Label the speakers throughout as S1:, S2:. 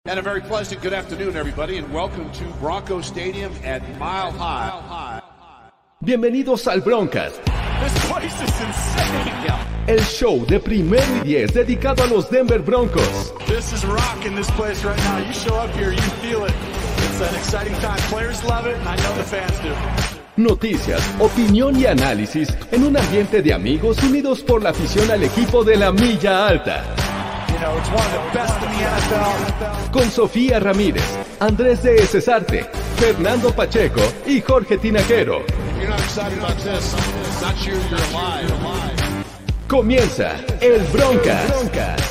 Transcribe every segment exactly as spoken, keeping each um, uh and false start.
S1: And a very pleasant good afternoon, everybody, and welcome to Bronco Stadium at Mile High.
S2: Bienvenidos al Broncast.
S1: This place is insane.
S2: El show de primero y diez dedicado a los Denver Broncos.
S3: This is rocking this place right now. You show up here, you feel it. It's an exciting time. Players love it, and I know the fans do.
S2: Noticias, opinión y análisis en un ambiente de amigos unidos por la afición al equipo de la milla alta.
S3: You know, it's one of the best in the N F L.
S2: Con Sofía Ramírez, Andrés de Cesarte, Fernando Pacheco y Jorge Tinajero.
S1: You're not excited about this. It's not you, you're alive. You're alive.
S2: Comienza el Broncast.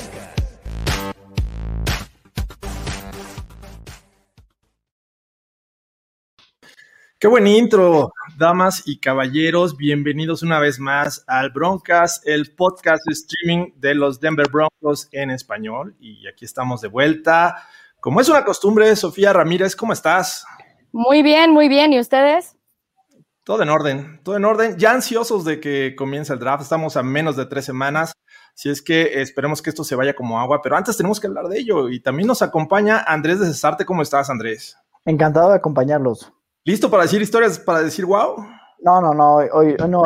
S4: Qué buen intro, damas y caballeros. Bienvenidos una vez más al Broncast, el podcast de streaming de los Denver Broncos en español. Y aquí estamos de vuelta. Como es una costumbre, Sofía Ramírez, ¿cómo estás?
S5: Muy bien, muy bien. ¿Y ustedes?
S4: Todo en orden, todo en orden. Ya ansiosos de que comience el draft. Estamos a menos de tres semanas. Si es que esperemos que esto se vaya como agua. Pero antes tenemos que hablar de ello. Y también nos acompaña Andrés de Cesarte. ¿Cómo estás, Andrés?
S6: Encantado de acompañarlos.
S4: ¿Listo para decir historias, para decir wow?
S6: No, no, no, hoy, hoy no.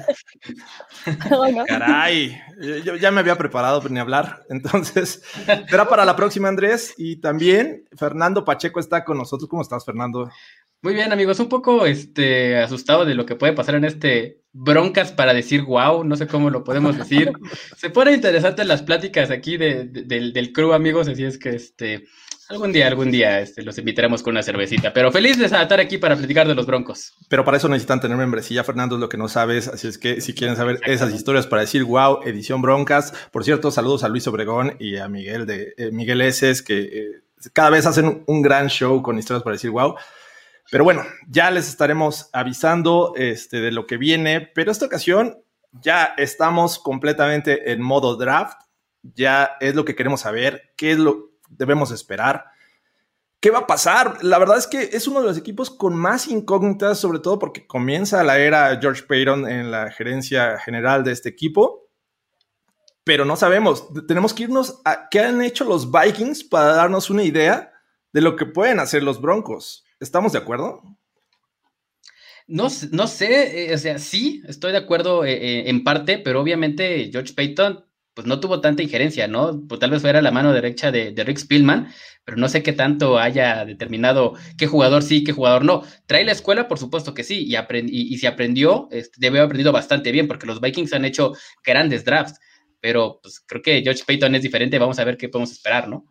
S4: Caray, yo ya me había preparado para ni hablar, entonces será para la próxima, Andrés. Y también Fernando Pacheco está con nosotros. ¿Cómo estás, Fernando?
S7: Muy bien, amigos, un poco este, asustado de lo que puede pasar en este Broncas para decir wow, no sé cómo lo podemos decir. Se ponen interesantes las pláticas aquí de, de, del, del crew, amigos, así es que este... Algún día, algún día este, los invitaremos con una cervecita. Pero feliz de estar aquí para platicar de los Broncos.
S4: Pero para eso necesitan tener membresía, Fernando, es lo que no sabes. Así es que si quieren saber esas historias para decir wow, edición Broncas. Por cierto, saludos a Luis Obregón y a Miguel de eh, Miguel Eses, que eh, cada vez hacen un, un gran show con historias para decir wow. Pero bueno, ya les estaremos avisando este, de lo que viene. Pero esta ocasión ya estamos completamente en modo draft. Ya es lo que queremos saber. ¿Qué es lo debemos esperar? ¿Qué va a pasar? La verdad es que es uno de los equipos con más incógnitas, sobre todo porque comienza la era George Paton en la gerencia general de este equipo, pero no sabemos. Tenemos que irnos a qué han hecho los Vikings para darnos una idea de lo que pueden hacer los Broncos. ¿Estamos de acuerdo?
S7: No, no sé, eh, o sea, sí, estoy de acuerdo eh, eh, en parte, pero obviamente George Paton pues no tuvo tanta injerencia, ¿no? Pues tal vez fuera la mano derecha de, de Rick Spielman, pero no sé qué tanto haya determinado qué jugador sí, qué jugador no. ¿Trae la escuela? Por supuesto que sí, y, aprend- y, y si aprendió, este, debe haber aprendido bastante bien, porque los Vikings han hecho grandes drafts, pero pues creo que George Paton es diferente, vamos a ver qué podemos esperar, ¿no?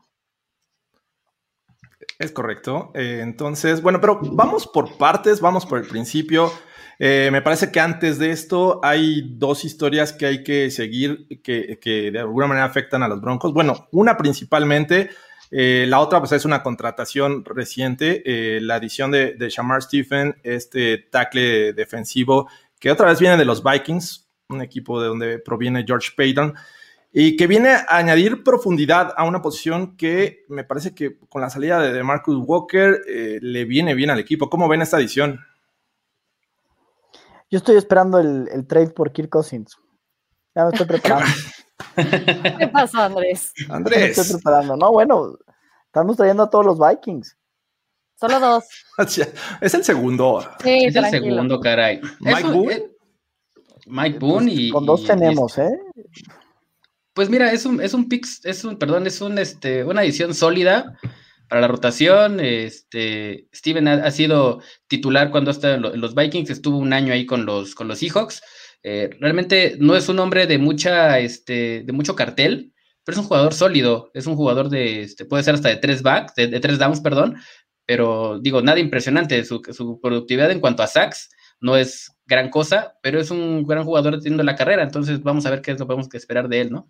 S4: Es correcto. Eh, entonces, bueno, pero vamos por partes, vamos por el principio. Eh, me parece que antes de esto hay dos historias que hay que seguir que, que de alguna manera afectan a los Broncos. Bueno, una principalmente, eh, la otra pues es una contratación reciente, eh, la adición de, de Shamar Stephen, este tackle defensivo que otra vez viene de los Vikings, un equipo de donde proviene George Paton, y que viene a añadir profundidad a una posición que me parece que con la salida de DeMarcus Walker eh, le viene bien al equipo. ¿Cómo ven esta adición?
S6: Yo estoy esperando el, el trade por Kirk Cousins. Ya me estoy preparando.
S5: ¿Qué pasó, Andrés?
S4: Andrés.
S6: Me estoy preparando. No, bueno, estamos trayendo a todos los Vikings.
S5: Solo dos.
S4: Es el segundo.
S5: Sí,
S7: es
S5: tranquilo.
S7: el segundo, caray.
S4: Mike
S7: Eso,
S4: Boone.
S7: eh, Mike Boone
S6: Pues,
S7: y...
S6: con dos
S7: y-
S6: tenemos, ¿eh?
S7: Pues mira, es un, es un pick, es un, perdón, es un, este, una edición sólida para la rotación. Este, Steven ha, ha sido titular cuando está en, lo, en los Vikings, estuvo un año ahí con los, con los Seahawks. Eh, realmente no es un hombre de mucha, este, de mucho cartel, pero es un jugador sólido, es un jugador de, este, puede ser hasta de tres backs, de, de tres downs, perdón, pero digo, nada impresionante. Su, su productividad en cuanto a sacks no es gran cosa, pero es un gran jugador teniendo la carrera, entonces vamos a ver qué es lo que podemos esperar de él, ¿no?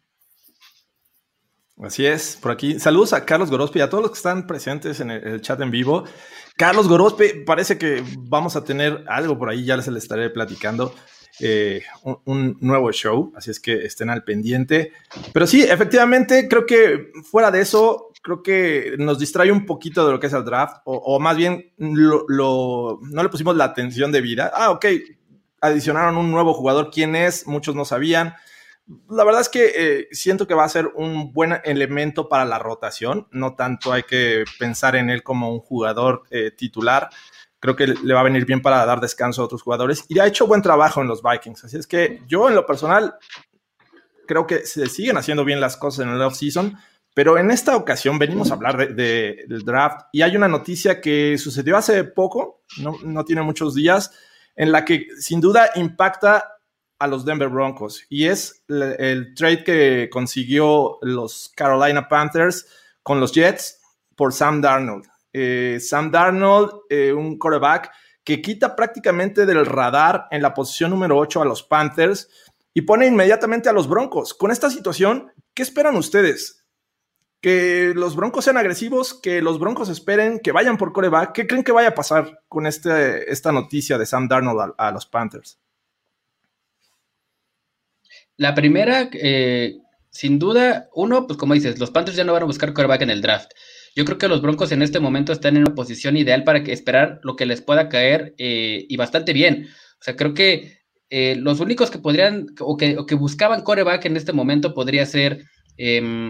S4: Así es, por aquí. Saludos a Carlos Gorospe y a todos los que están presentes en el, el chat en vivo. Carlos Gorospe, parece que vamos a tener algo por ahí, ya se les estaré platicando. Eh, un, un nuevo show, así es que estén al pendiente. Pero sí, efectivamente, creo que fuera de eso, creo que nos distrae un poquito de lo que es el draft, o, o más bien lo, lo, no le pusimos la atención debida. Ah, ok, adicionaron un nuevo jugador. ¿Quién es? Muchos no sabían. La verdad es que eh, siento que va a ser un buen elemento para la rotación. No tanto hay que pensar en él como un jugador eh, titular. Creo que le va a venir bien para dar descanso a otros jugadores. Y ha hecho buen trabajo en los Vikings. Así es que yo, en lo personal, creo que se siguen haciendo bien las cosas en el off-season. Pero en esta ocasión venimos a hablar de, de, del draft. Y hay una noticia que sucedió hace poco, no, no tiene muchos días, en la que sin duda impacta a los Denver Broncos, y es el, el trade que consiguió los Carolina Panthers con los Jets por Sam Darnold. Eh, Sam Darnold, eh, un quarterback que quita prácticamente del radar en la posición número ocho a los Panthers y pone inmediatamente a los Broncos. Con esta situación, ¿qué esperan ustedes? ¿Que los Broncos sean agresivos? ¿Que los Broncos esperen? ¿Que vayan por quarterback? ¿Qué creen que vaya a pasar con este, esta noticia de Sam Darnold a, a los Panthers?
S7: La primera, eh, sin duda, uno, pues como dices, los Panthers ya no van a buscar quarterback en el draft. Yo creo que los Broncos en este momento están en una posición ideal para que esperar lo que les pueda caer eh, y bastante bien. O sea, creo que eh, los únicos que podrían o que, o que buscaban quarterback en este momento podría ser, eh,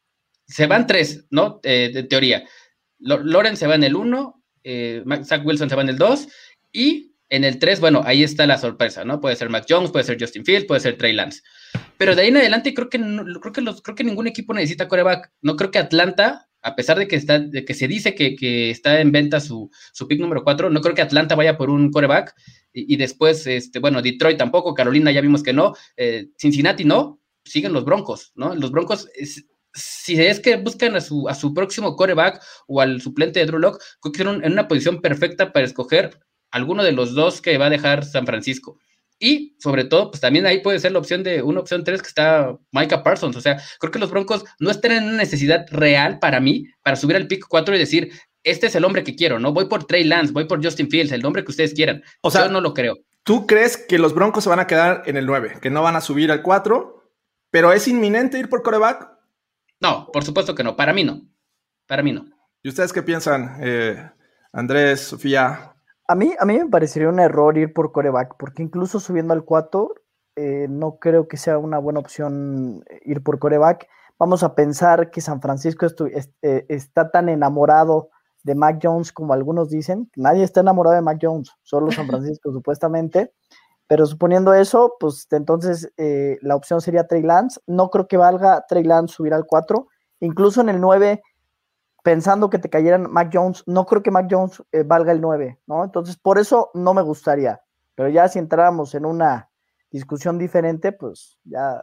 S7: se van tres, ¿no? Eh, de teoría. Lawrence se va en el uno, eh, Zach Wilson se va en el dos y en el tres, bueno, ahí está la sorpresa, ¿no? Puede ser Mac Jones, puede ser Justin Fields, puede ser Trey Lance. Pero de ahí en adelante creo que, no, creo que, los, creo que ningún equipo necesita quarterback. No creo que Atlanta, a pesar de que, está, de que se dice que, que está en venta su, su pick número cuatro, no creo que Atlanta vaya por un quarterback. Y, y después, este, bueno, Detroit tampoco, Carolina ya vimos que no, eh, Cincinnati no, siguen los Broncos, ¿no? Los Broncos... Es, si es que buscan a su, a su próximo quarterback o al suplente de Drew Lock, creo que están en una posición perfecta para escoger alguno de los dos que va a dejar San Francisco. Y, sobre todo, pues también ahí puede ser la opción de una opción tres que está Micah Parsons. O sea, creo que los Broncos no están en una necesidad real para mí, para subir al pick cuatro y decir, este es el hombre que quiero, ¿no? Voy por Trey Lance, voy por Justin Fields, el nombre que ustedes quieran. O sea, yo no lo creo.
S4: ¿Tú crees que los Broncos se van a quedar en el nueve, que no van a subir al cuatro, pero es inminente ir por quarterback?
S7: No, por supuesto que no. Para mí no. Para mí no.
S4: ¿Y ustedes qué piensan, eh, Andrés, Sofía?
S6: A mí, a mí me parecería un error ir por quarterback, porque incluso subiendo al cuatro, eh, no creo que sea una buena opción ir por quarterback. Vamos a pensar que San Francisco estu- est- eh, está tan enamorado de Mac Jones como algunos dicen. Nadie está enamorado de Mac Jones, solo San Francisco supuestamente. Pero suponiendo eso, pues entonces eh, la opción sería Trey Lance. No creo que valga Trey Lance subir al cuatro. Incluso en el nueve, pensando que te cayeran Mac Jones, no creo que Mac Jones eh, valga el nueve, ¿no? Entonces, por eso no me gustaría. Pero ya si entráramos en una discusión diferente, pues ya,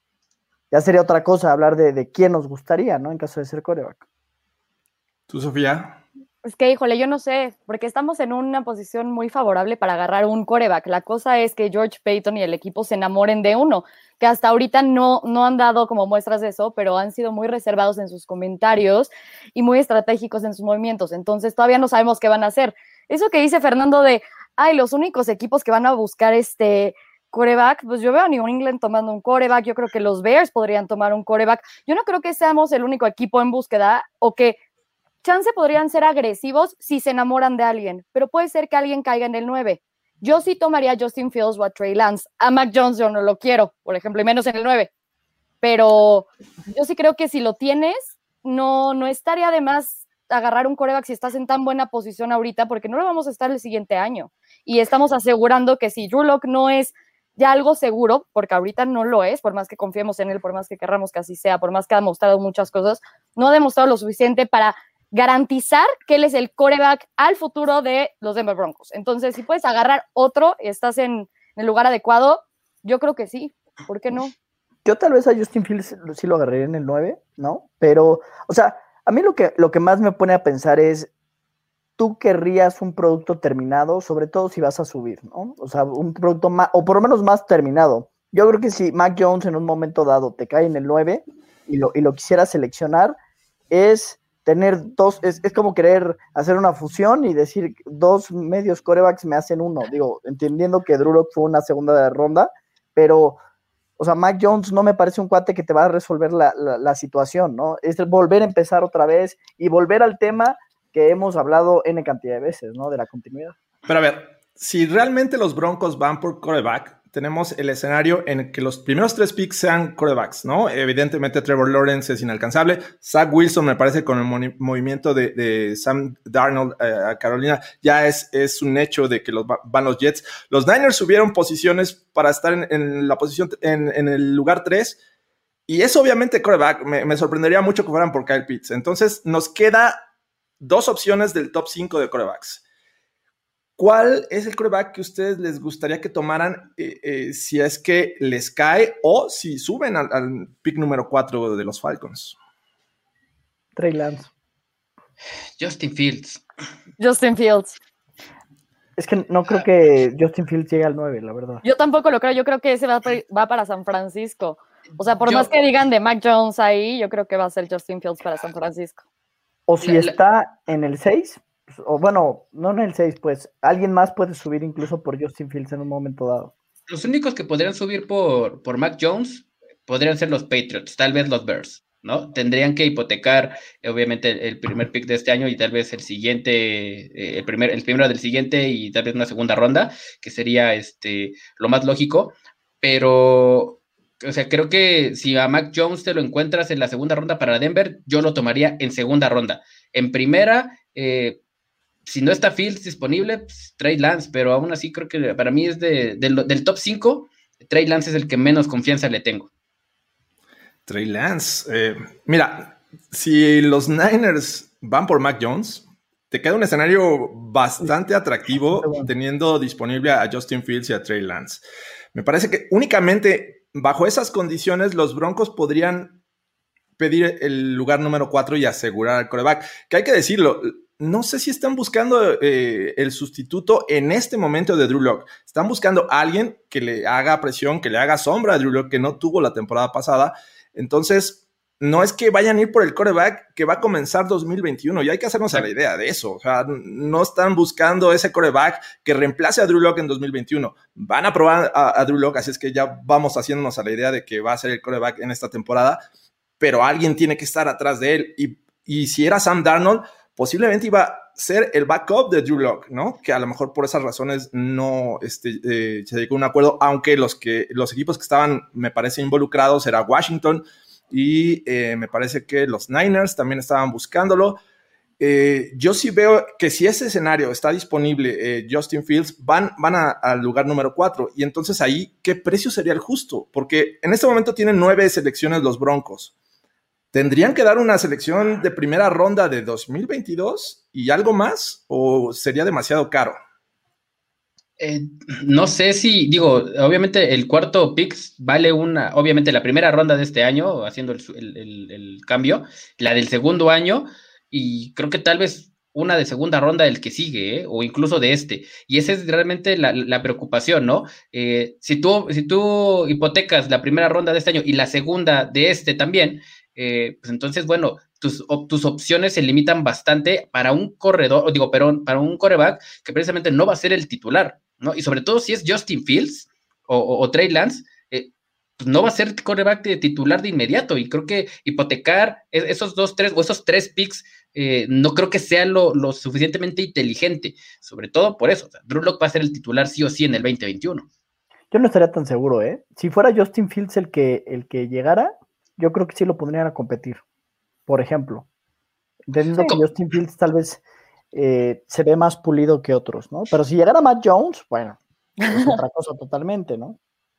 S6: ya sería otra cosa hablar de, de quién nos gustaría, ¿no? En caso de ser quarterback.
S4: ¿Tú, Sofía?
S5: Es que, híjole, yo no sé, porque estamos en una posición muy favorable para agarrar un quarterback. La cosa es que George Payton y el equipo se enamoren de uno, que hasta ahorita no, no han dado como muestras de eso, pero han sido muy reservados en sus comentarios y muy estratégicos en sus movimientos. Entonces todavía no sabemos qué van a hacer. Eso que dice Fernando de, ay, los únicos equipos que van a buscar este quarterback, pues yo veo a New England tomando un quarterback, yo creo que los Bears podrían tomar un quarterback. Yo no creo que seamos el único equipo en búsqueda o que chance podrían ser agresivos si se enamoran de alguien, pero puede ser que alguien caiga en el nueve. Yo sí tomaría a Justin Fields o a Trey Lance. A Mac Jones yo no lo quiero, por ejemplo, y menos en el nueve. Pero yo sí creo que si lo tienes, no, no estaría de más agarrar un quarterback si estás en tan buena posición ahorita, porque no lo vamos a estar el siguiente año. Y estamos asegurando que si Drew Lock no es ya algo seguro, porque ahorita no lo es, por más que confiemos en él, por más que querramos que así sea, por más que ha demostrado muchas cosas, no ha demostrado lo suficiente para garantizar que él es el quarterback al futuro de los Denver Broncos. Entonces, si puedes agarrar otro y estás en, en el lugar adecuado, yo creo que sí. ¿Por qué no?
S6: Yo tal vez a Justin Fields sí lo agarraría en el nueve, ¿no? Pero, o sea, a mí lo que, lo que más me pone a pensar es, tú querrías un producto terminado, sobre todo si vas a subir, ¿no? O sea, un producto más, o por lo menos más terminado. Yo creo que si Mac Jones en un momento dado te cae en el nueve y lo, y lo quisieras seleccionar, es tener dos, es, es como querer hacer una fusión y decir dos medios quarterbacks me hacen uno, digo, entendiendo que Drew Lock fue una segunda ronda, pero, o sea, Mac Jones no me parece un cuate que te va a resolver la, la, la situación, ¿no? Es volver a empezar otra vez y volver al tema que hemos hablado N cantidad de veces, ¿no? De la continuidad.
S4: Pero a ver, si realmente los Broncos van por quarterback, tenemos el escenario en el que los primeros tres picks sean quarterbacks, ¿no? Evidentemente Trevor Lawrence es inalcanzable. Zach Wilson, me parece, con el mo- movimiento de, de Sam Darnold eh, a Carolina, ya es, es un hecho de que los va- van los Jets. Los Niners subieron posiciones para estar en, en la posición, en, en el lugar tres, y eso obviamente quarterback, me, me sorprendería mucho que fueran por Kyle Pitts. Entonces nos queda dos opciones del top cinco de quarterbacks. ¿Cuál es el quarterback que ustedes les gustaría que tomaran eh, eh, si es que les cae o si suben al, al pick número cuatro de los Falcons?
S6: Trey Lance.
S7: Justin Fields.
S5: Justin Fields.
S6: Es que no creo que Justin Fields llegue al nueve, la verdad.
S5: Yo tampoco lo creo, yo creo que ese va, va para San Francisco. O sea, por
S7: Yo-
S5: más que digan de Mac Jones ahí, yo creo que va a ser Justin Fields para San Francisco.
S6: O si
S7: La- la-
S6: está en el seis, pues, o bueno, no en el seis, pues alguien más puede subir incluso por Justin Fields en un momento dado.
S7: Los únicos que podrían subir por, por Mac Jones podrían ser los Patriots, tal vez los Bears, ¿no? Tendrían que hipotecar, eh, obviamente, el, el primer pick de este año y tal vez el siguiente, eh, el, primer, el primero del siguiente y tal vez una segunda ronda, que sería este, lo más lógico, pero, o sea, creo que si a Mac Jones te lo encuentras en la segunda ronda para Denver, yo lo tomaría en segunda ronda. En primera, eh, si no está Fields disponible, pues, Trey Lance, pero aún así creo que para mí es de, de, del top cinco, Trey Lance es el que menos confianza le tengo.
S4: Trey Lance. Eh, mira, si los Niners van por Mac Jones, te queda un escenario bastante atractivo teniendo disponible a Justin Fields y a Trey Lance. Me parece que únicamente bajo esas condiciones los Broncos podrían pedir el lugar número cuatro y asegurar al quarterback. Que hay que decirlo, no sé si están buscando eh, el sustituto en este momento de Drew Lock. Están buscando a alguien que le haga presión, que le haga sombra a Drew Lock, que no tuvo la temporada pasada. Entonces, no es que vayan a ir por el quarterback que va a comenzar dos mil veintiuno, y hay que hacernos a la idea de eso. O sea, no están buscando ese quarterback que reemplace a Drew Lock en dos mil veintiuno. Van a probar a, a Drew Lock, así es que ya vamos haciéndonos a la idea de que va a ser el quarterback en esta temporada, pero alguien tiene que estar atrás de él. Y, y si era Sam Darnold, posiblemente iba a ser el backup de Drew Lock, ¿no? Que a lo mejor por esas razones no este, eh, se llegó a un acuerdo, aunque los, que, los equipos que estaban, me parece, involucrados era Washington y eh, me parece que los Niners también estaban buscándolo. Eh, yo sí veo que si ese escenario está disponible, eh, Justin Fields, van, van a, al lugar número cuatro, y entonces ahí, ¿qué precio sería el justo? Porque en este momento tienen nueve selecciones los Broncos. ¿Tendrían que dar una selección de primera ronda de dos mil veintidós y algo más? ¿O sería demasiado caro?
S7: Eh, no sé si, digo, obviamente el cuarto pick vale una, obviamente la primera ronda de este año, haciendo el, el, el, el cambio, la del segundo año, y creo que tal vez una de segunda ronda del que sigue, ¿eh? O incluso de este. Y esa es realmente la, la preocupación, ¿no? Eh, si, tú, si tú hipotecas la primera ronda de este año y la segunda de este también, eh, pues entonces, bueno, tus, op, tus opciones se limitan bastante para un corredor, digo, pero para un quarterback que precisamente no va a ser el titular, ¿no? Y sobre todo si es Justin Fields o, o, o Trey Lance, eh, pues no va a ser quarterback de titular de inmediato, y creo que hipotecar esos dos, tres, o esos tres picks, eh, no creo que sea lo, lo suficientemente inteligente, sobre todo por eso. O sea, Drew Lock va a ser el titular sí o sí en el veinte veintiuno.
S6: Yo no estaría tan seguro, ¿eh? Si fuera Justin Fields el que, el que llegara, yo creo que sí lo pondrían a competir, por ejemplo. Entendiendo que Justin Fields tal vez eh, se ve más pulido que otros, ¿no? Pero si llegara Matt Jones, bueno, es otra cosa totalmente, ¿no?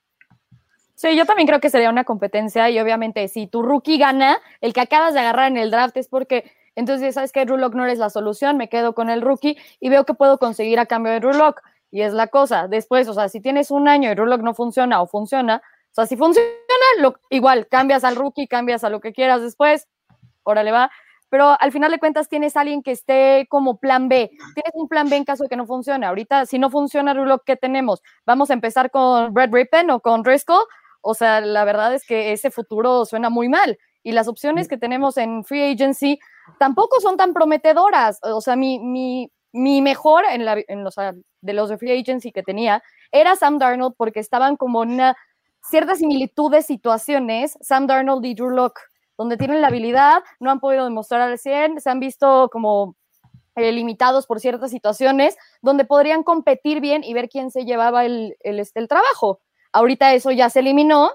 S5: Sí, yo también creo que sería una competencia, y obviamente si tu rookie gana, el que acabas de agarrar en el draft es porque entonces, ¿sabes qué? Drew Lock no eres la solución, me quedo con el rookie y veo que puedo conseguir a cambio de Drew Lock, y es la cosa. Después, o sea, si tienes un año y Drew Lock no funciona o funciona, o sea, si funciona, lo, igual, cambias al rookie, cambias a lo que quieras después, órale va, pero al final de cuentas tienes a alguien que esté como plan B, tienes un plan B en caso de que no funcione. Ahorita, si no funciona Drew Lock, ¿qué tenemos? ¿Vamos a empezar con Brett Rippon o con Driscoll? O sea, la verdad es que ese futuro suena muy mal, y las opciones que tenemos en Free Agency tampoco son tan prometedoras. O sea, mi, mi, mi mejor en, la, en los, de los de Free Agency que tenía era Sam Darnold, porque estaban como en una cierta similitud de situaciones, Sam Darnold y Drew Lock, donde tienen la habilidad, no han podido demostrar al cien, se han visto como eh, limitados por ciertas situaciones, donde podrían competir bien y ver quién se llevaba el, el, el trabajo. ahorita eso ya se eliminó,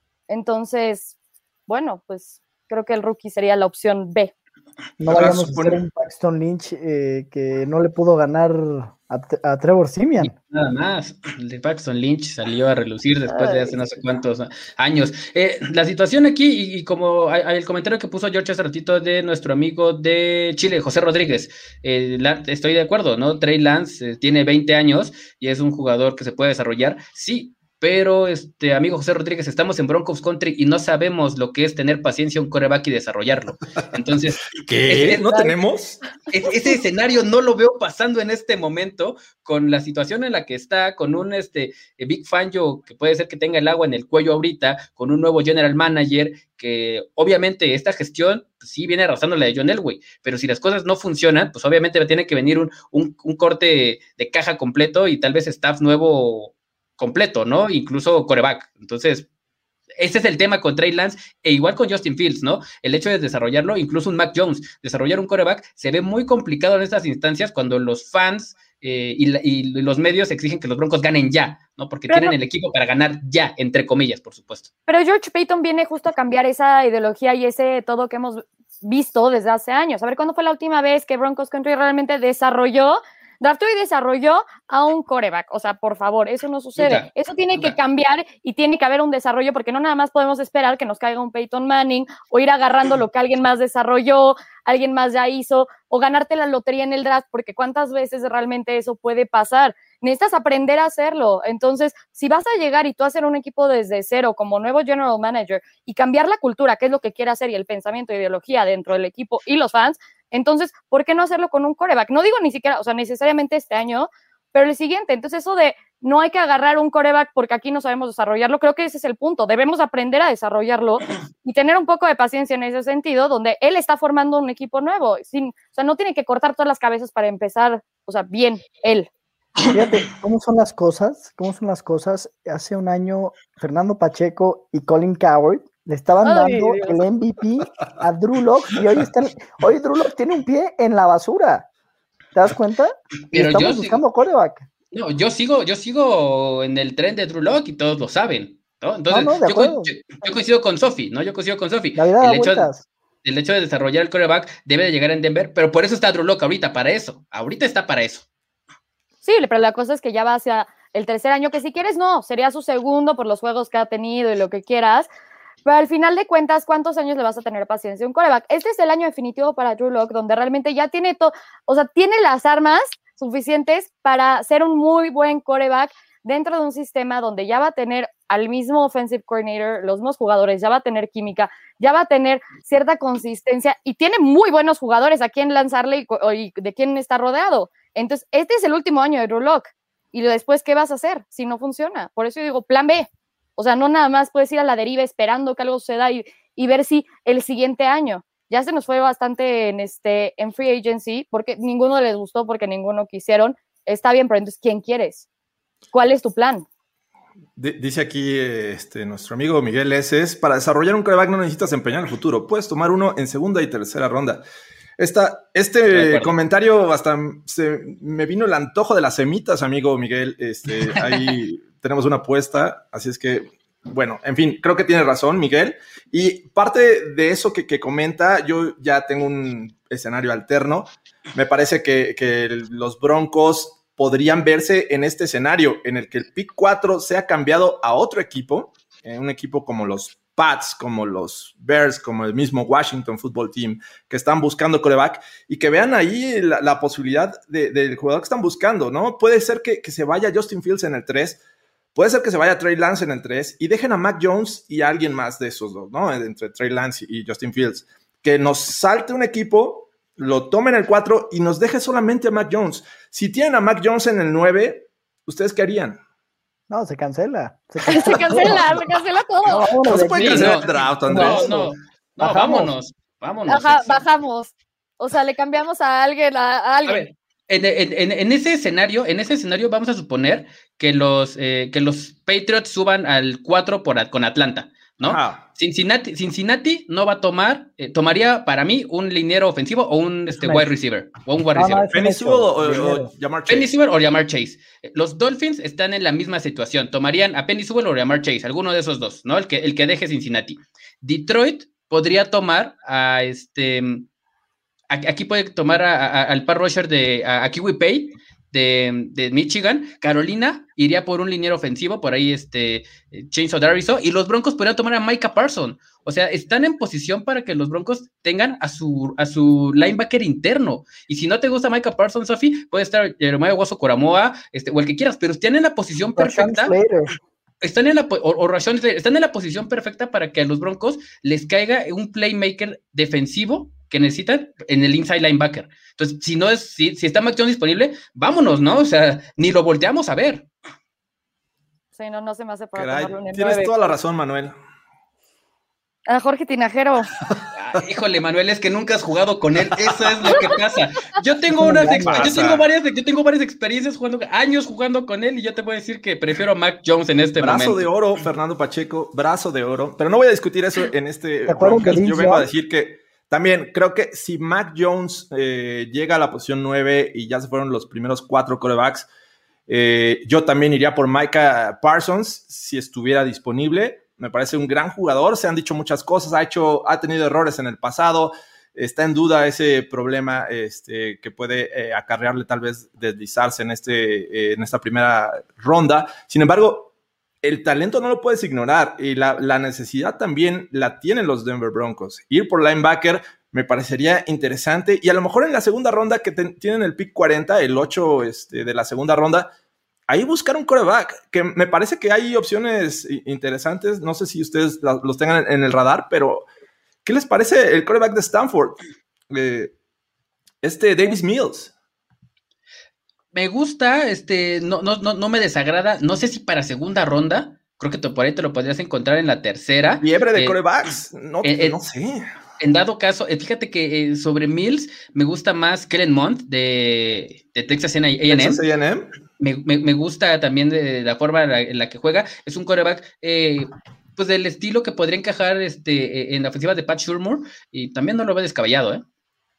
S5: entonces, bueno, pues creo que el rookie sería la opción B.
S6: No vayamos a hacer un Paxton Lynch eh, que no le pudo ganar a, a Trevor Siemian.
S7: Nada más, el de Paxton Lynch salió a relucir después de hace no sé cuántos años. Eh, la situación aquí, y, y como hay, hay el comentario que puso George hace ratito de nuestro amigo de Chile, José Rodríguez, eh, la, estoy de acuerdo, ¿no? Trey Lance eh, tiene veinte años y es un jugador que se puede desarrollar, sí, pero, este, amigo José Rodríguez, estamos en Broncos Country y no sabemos lo que es tener paciencia a un quarterback y desarrollarlo. Entonces,
S4: ¿qué? ¿No tenemos?
S7: Ese escenario no lo veo pasando en este momento, con la situación en la que está, con un este, Big Fangio que puede ser que tenga el agua en el cuello ahorita, con un nuevo general manager, que obviamente esta gestión pues, sí viene arrasando la de John Elway, pero si las cosas no funcionan, pues obviamente tiene que venir un, un, un corte de caja completo y tal vez staff nuevo completo, ¿no? Incluso quarterback. Entonces, ese es el tema con Trey Lance, e igual con Justin Fields, ¿no? El hecho de desarrollarlo, incluso un Mac Jones, desarrollar un quarterback se ve muy complicado en estas instancias cuando los fans eh, y, la, y los medios exigen que los Broncos ganen ya, ¿no? Porque pero tienen no, el equipo para ganar ya, entre comillas, por supuesto.
S5: Pero George Paton viene justo a cambiar esa ideología y ese todo que hemos visto desde hace años. A ver, ¿cuándo fue la última vez que Broncos Country realmente desarrolló draftó y desarrolló a un quarterback? O sea, por favor, eso no sucede. Nunca, eso tiene nunca. que cambiar y tiene que haber un desarrollo, porque no nada más podemos esperar que nos caiga un Peyton Manning o ir agarrando lo que alguien más desarrolló, alguien más ya hizo, o ganarte la lotería en el draft, porque ¿cuántas veces realmente eso puede pasar? Necesitas aprender a hacerlo. Entonces, si vas a llegar y tú hacer un equipo desde cero como nuevo general manager y cambiar la cultura, que es lo que quiere hacer, y el pensamiento e ideología dentro del equipo y los fans, entonces, ¿por qué no hacerlo con un quarterback? No digo ni siquiera, o sea, necesariamente este año, pero el siguiente. Entonces, eso de no hay que agarrar un quarterback porque aquí no sabemos desarrollarlo, creo que ese es el punto. Debemos aprender a desarrollarlo y tener un poco de paciencia en ese sentido, donde él está formando un equipo nuevo. Sin, o sea, no tiene que cortar todas las cabezas para empezar, o sea, bien, él.
S6: Fíjate, ¿cómo son las cosas? ¿Cómo son las cosas? Hace un año, Fernando Pacheco y Colin Cowherd le estaban Ay, dando Dios. el M V P a Drew Lock y hoy están, hoy Drew Lock tiene un pie en la basura. ¿Te das cuenta?
S7: Pero
S6: estamos
S7: yo
S6: buscando
S7: sigo,
S6: quarterback.
S7: No, yo sigo, yo sigo en el tren de Drew Lock y todos lo saben, ¿no? Entonces,
S6: no, no,
S7: yo, yo, yo coincido con Sofi, ¿no? Yo coincido con Sofi.
S6: La vida
S7: el,
S6: hecho de,
S7: el hecho de desarrollar el quarterback debe de llegar en Denver, pero por eso está Drew Lock ahorita, para eso. Ahorita está para eso.
S5: Sí, pero la cosa es que ya va hacia el tercer año, que si quieres no, sería su segundo por los juegos que ha tenido y lo que quieras. Pero al final de cuentas, ¿cuántos años le vas a tener paciencia a un quarterback? Este es el año definitivo para Drew Lock, donde realmente ya tiene todo, o sea, tiene las armas suficientes para ser un muy buen quarterback dentro de un sistema donde ya va a tener al mismo offensive coordinator, los mismos jugadores, ya va a tener química, ya va a tener cierta consistencia y tiene muy buenos jugadores a quien lanzarle y, y de quién está rodeado. Entonces, este es el último año de Drew Lock. Y después, ¿qué vas a hacer si no funciona? Por eso yo digo, plan B. O sea, no nada más puedes ir a la deriva esperando que algo suceda y, y ver si el siguiente año. Ya se nos fue bastante en, este, en free agency, porque ninguno les gustó, porque ninguno quisieron. Está bien, pero entonces, ¿quién quieres? ¿Cuál es tu plan?
S4: D- dice aquí este, nuestro amigo Miguel S. Para desarrollar un quarterback no necesitas empeñar el futuro. Puedes tomar uno en segunda y tercera ronda. Esta, este comentario hasta se, me vino el antojo de las semitas, amigo Miguel. Este, ahí tenemos una apuesta, así es que, bueno, en fin, creo que tiene razón, Miguel. Y parte de eso que, que comenta, yo ya tengo un escenario alterno. Me parece que, que los Broncos podrían verse en este escenario, en el que el pick cuatro sea cambiado a otro equipo, eh, un equipo como los Pats, como los Bears, como el mismo Washington Football Team, que están buscando quarterback y que vean ahí la, la posibilidad de, del jugador que están buscando, ¿no? Puede ser que, que se vaya Justin Fields en el tres, puede ser que se vaya Trey Lance en el tres y dejen a Mac Jones y a alguien más de esos dos, ¿no? Entre Trey Lance y Justin Fields. Que nos salte un equipo, lo tome en el cuatro y nos deje solamente a Mac Jones. Si tienen a Mac Jones en el nueve, ¿ustedes qué harían?
S6: No, se cancela.
S5: Se cancela, se cancela, se cancela todo.
S4: No, no se puede cancelar el draft, Andrés.
S7: No, no, no, vámonos, vámonos.
S5: Baja, bajamos. O sea, le cambiamos a alguien, a, a alguien.
S7: A ver, en, en, en ese escenario, en ese escenario vamos a suponer que los, eh, que los Patriots suban al cuatro por, con Atlanta. ¿no?
S4: Ajá.
S7: Cincinnati, Cincinnati no va a tomar, eh, tomaría para mí un liniero ofensivo o un este, wide receiver, o un wide
S6: No, no,
S7: receiver.
S6: es un
S4: Penny
S6: hecho,
S4: Sewell o, o
S6: dinero.
S4: Jamar Chase.
S7: Penny Sewell o Jamar Chase. Los Dolphins están en la misma situación. Tomarían a Penny Sewell o Jamar Chase, alguno de esos dos, ¿no? El que, el que deje Cincinnati. Detroit podría tomar a este. a- Aquí puede tomar a- a- al par rusher de a, a Kiwi Pay de, de Michigan. Carolina iría por un liniero ofensivo, por ahí este Chainsaw Dariso, y los Broncos podrían tomar a Micah Parsons. O sea, están en posición para que los Broncos tengan a su, a su linebacker interno. Y si no te gusta Micah Parsons, Sofi, puede estar Jeremiah Owusu-Koramoah, este, o el que quieras, pero están en la posición
S6: Rashawn
S7: perfecta.
S6: Slater.
S7: Están en la, o, o Rashawn Slater, están en la posición perfecta para que a los Broncos les caiga un playmaker defensivo que necesitan en el inside linebacker. Entonces, si no es, si, si está Mac Jones disponible, vámonos, ¿no? O sea, ni lo volteamos a ver.
S5: Sí, no, no se me hace para
S4: Caray,
S5: tomarlo en el
S4: tienes
S5: nueve.
S4: toda la razón, Manuel.
S5: A Jorge Tinajero.
S7: Ah, híjole, Manuel, es que nunca has jugado con él. Eso es lo que pasa. Yo tengo unas ex-
S4: pasa?
S7: yo tengo varias, yo tengo varias experiencias jugando, años jugando con él, y yo te voy a decir que prefiero a Mac Jones en este
S4: Brazo
S7: momento.
S4: de oro, Fernando Pacheco, brazo de oro. Pero no voy a discutir eso en este
S6: ¿Te acuerdas
S4: broadcast.
S6: de
S4: Yo
S6: Vince
S4: vengo a
S6: Young?
S4: decir que también creo que si Mac Jones eh, llega a la posición nueve y ya se fueron los primeros cuatro quarterbacks, eh, yo también iría por Micah Parsons si estuviera disponible. Me parece un gran jugador, se han dicho muchas cosas, ha, hecho, ha tenido errores en el pasado, está en duda ese problema este, que puede eh, acarrearle tal vez deslizarse en, este, eh, en esta primera ronda. Sin embargo, el talento no lo puedes ignorar y la, la necesidad también la tienen los Denver Broncos. Ir por linebacker me parecería interesante y a lo mejor en la segunda ronda que te, tienen el pick cuarenta, el ocho este, de la segunda ronda, ahí buscar un quarterback, que me parece que hay opciones interesantes, no sé si ustedes los tengan en el radar, pero ¿qué les parece el quarterback de Stanford? Eh, este Davis Mills.
S7: Me gusta, este, no, no, no, no me desagrada, no sé si para segunda ronda, creo que te, por ahí te lo podrías encontrar en la tercera.
S4: Fiebre de
S7: eh,
S4: quarterbacks, no,
S7: eh,
S4: no
S7: eh,
S4: sé.
S7: En dado caso, eh, fíjate que eh, sobre Mills me gusta más Kellen Mond de, de Texas A and M.
S4: Texas A and M.
S7: Me, me, me gusta también de la forma en la, en la que juega. Es un quarterback eh, pues del estilo que podría encajar este, en la ofensiva de Pat Shurmur, y también no lo veo descabellado, ¿eh?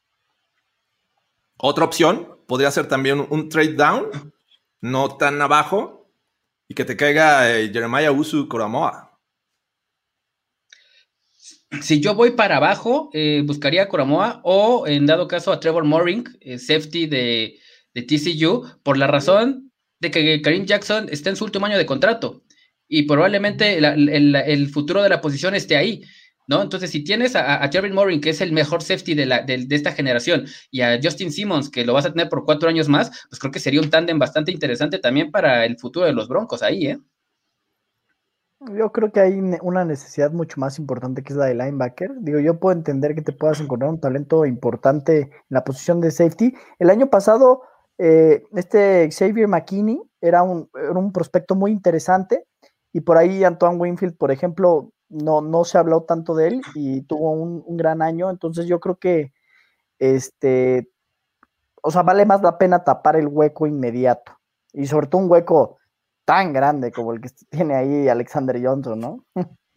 S4: Otra opción podría ser también un trade down, no tan abajo, y que te caiga eh, Jeremiah Owusu-Koramoah.
S7: Si yo voy para abajo, eh, buscaría a Koramoah o, en dado caso, a Trevor Moring, eh, safety de, de T C U, por la razón de que Kareem Jackson está en su último año de contrato y probablemente la, el, el futuro de la posición esté ahí, ¿no? Entonces, si tienes a, a Trevor Moring, que es el mejor safety de, la, de, de esta generación, y a Justin Simmons, que lo vas a tener por cuatro años más, pues creo que sería un tándem bastante interesante también para el futuro de los Broncos ahí, ¿eh?
S6: Yo creo que hay una necesidad mucho más importante que es la de linebacker. Digo, yo puedo entender que te puedas encontrar un talento importante en la posición de safety. El año pasado, eh, este Xavier McKinney era un, era un prospecto muy interesante y por ahí Antoine Winfield, por ejemplo, no, no se habló tanto de él y tuvo un, un gran año. Entonces yo creo que este, o sea, vale más la pena tapar el hueco inmediato y sobre todo un hueco tan grande como el que tiene ahí Alexander Johnson, ¿no?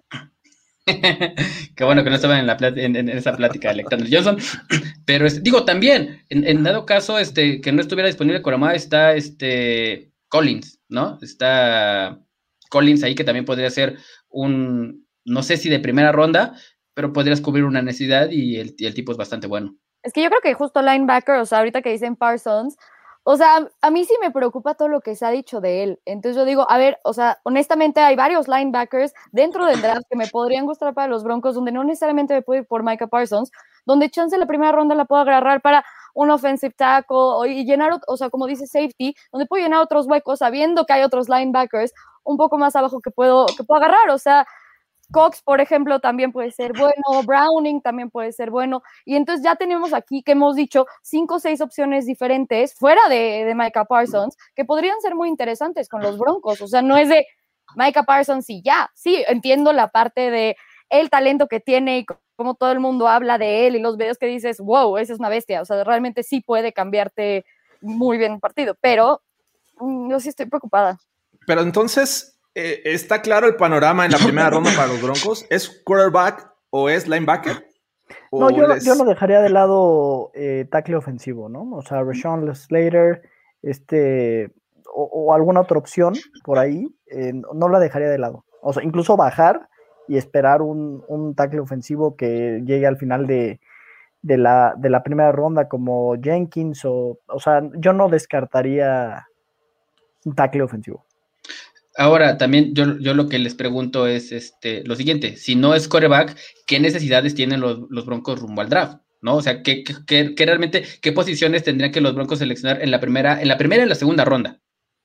S7: Qué bueno que no estaba en, la plat- en, en esa plática de Alexander Johnson, pero es, digo también, en, en dado caso este, que no estuviera disponible Koramoah, está este Collins, ¿no? Está Collins ahí que también podría ser un, no sé si de primera ronda, pero podrías cubrir una necesidad y el, y el tipo es bastante bueno.
S5: Es que yo creo que justo linebacker, o sea, ahorita que dicen Parsons, o sea, a mí sí me preocupa todo lo que se ha dicho de él. Entonces yo digo, a ver, o sea, honestamente hay varios linebackers dentro del draft que me podrían gustar para los Broncos, donde no necesariamente me puedo ir por Micah Parsons, donde chance en la primera ronda la puedo agarrar para un offensive tackle y llenar, o sea, como dice safety, donde puedo llenar otros huecos sabiendo que hay otros linebackers un poco más abajo que puedo, que puedo agarrar. O sea, Cox, por ejemplo, también puede ser bueno, Browning también puede ser bueno, y entonces ya tenemos aquí que hemos dicho cinco o seis opciones diferentes fuera de, de Micah Parsons que podrían ser muy interesantes con los Broncos. O sea, no es de Micah Parsons y ya, sí, entiendo la parte de el talento que tiene y cómo todo el mundo habla de él y los videos que dices, wow, esa es una bestia, o sea, realmente sí puede cambiarte muy bien un partido, pero yo sí estoy preocupada.
S4: Pero entonces, Eh, ¿Está claro el panorama en la primera ronda para los Broncos? ¿Es quarterback o es linebacker? ¿O
S6: No, yo,
S4: les...
S6: yo no dejaría de lado eh, tackle ofensivo, ¿no? O sea, Rashawn Slater, este, o, o alguna otra opción por ahí, eh, no la dejaría de lado. O sea, incluso bajar y esperar un, un tackle ofensivo que llegue al final de, de, la, de la primera ronda como Jenkins, o, o sea, yo no descartaría un tackle ofensivo.
S7: Ahora, también yo, yo lo que les pregunto es este, lo siguiente, si no es quarterback, ¿qué necesidades tienen los, los Broncos rumbo al draft? ¿No? O sea, ¿qué, qué, qué realmente, qué posiciones tendrían que los Broncos seleccionar en la primera, en la primera y en la segunda ronda?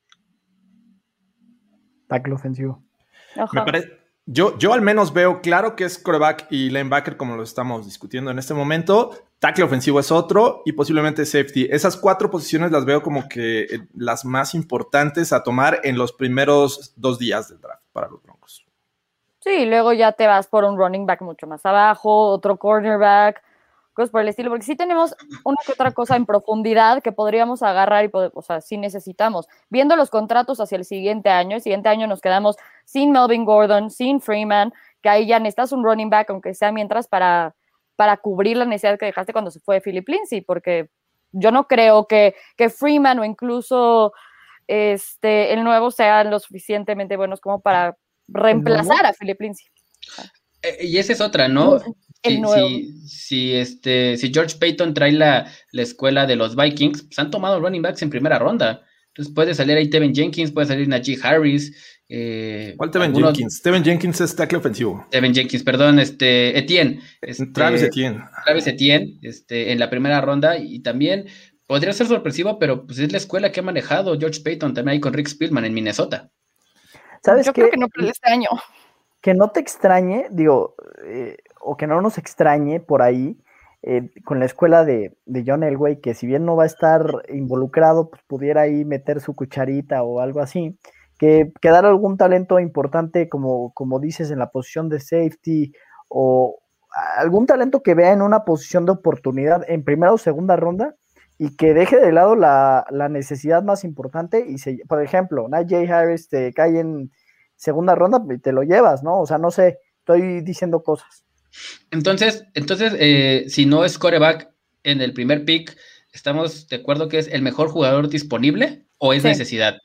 S6: Tackle ofensivo.
S4: Me parece, yo, yo al menos veo claro que es quarterback y linebacker como lo estamos discutiendo en este momento. Tackle ofensivo es otro y posiblemente safety. Esas cuatro posiciones las veo como que las más importantes a tomar en los primeros dos días del draft para los Broncos.
S5: Sí, luego ya te vas por un running back mucho más abajo, otro cornerback, cosas por el estilo, porque sí tenemos una que otra cosa en profundidad que podríamos agarrar y, poder, o sea, sí necesitamos. Viendo los contratos hacia el siguiente año, el siguiente año nos quedamos sin Melvin Gordon, sin Freeman, que ahí ya necesitas un running back, aunque sea mientras para, para cubrir la necesidad que dejaste cuando se fue Philip Lindsay, porque yo no creo que, que Freeman o incluso este, el nuevo sean lo suficientemente buenos como para reemplazar a Philip Lindsay.
S7: Eh, y esa es otra, ¿no?
S5: El
S7: si,
S5: nuevo.
S7: Si, si, este, si George Payton trae la, la escuela de los Vikings, pues han tomado running backs en primera ronda. Entonces puede salir ahí Tevin Jenkins, puede salir Najee Harris. Eh,
S4: ¿Cuál Tevin
S7: algunos...
S4: Jenkins? Tevin Jenkins es tackle ofensivo.
S7: Tevin Jenkins, perdón, este, Etienne. Este,
S4: Travis Etienne.
S7: Travis Etienne, este, en la primera ronda, y también podría ser sorpresivo, pero pues es la escuela que ha manejado George Payton también ahí con Rick Spielman en Minnesota.
S6: ¿Sabes
S5: Yo
S6: qué?
S5: creo que no para este año.
S6: Que no te extrañe, digo, eh, o que no nos extrañe por ahí, eh, con la escuela de, de John Elway, que si bien no va a estar involucrado, pues pudiera ahí meter su cucharita o algo así, que quedara algún talento importante, como, como dices, en la posición de safety, o algún talento que vea en una posición de oportunidad en primera o segunda ronda, y que deje de lado la, la necesidad más importante, y se, por ejemplo, Najee Harris te cae en segunda ronda y te lo llevas, ¿no? O sea, no sé, estoy diciendo cosas.
S7: Entonces, entonces eh, si no es quarterback en el primer pick, ¿estamos de acuerdo que es el mejor jugador disponible o es
S5: Sí.
S7: necesidad?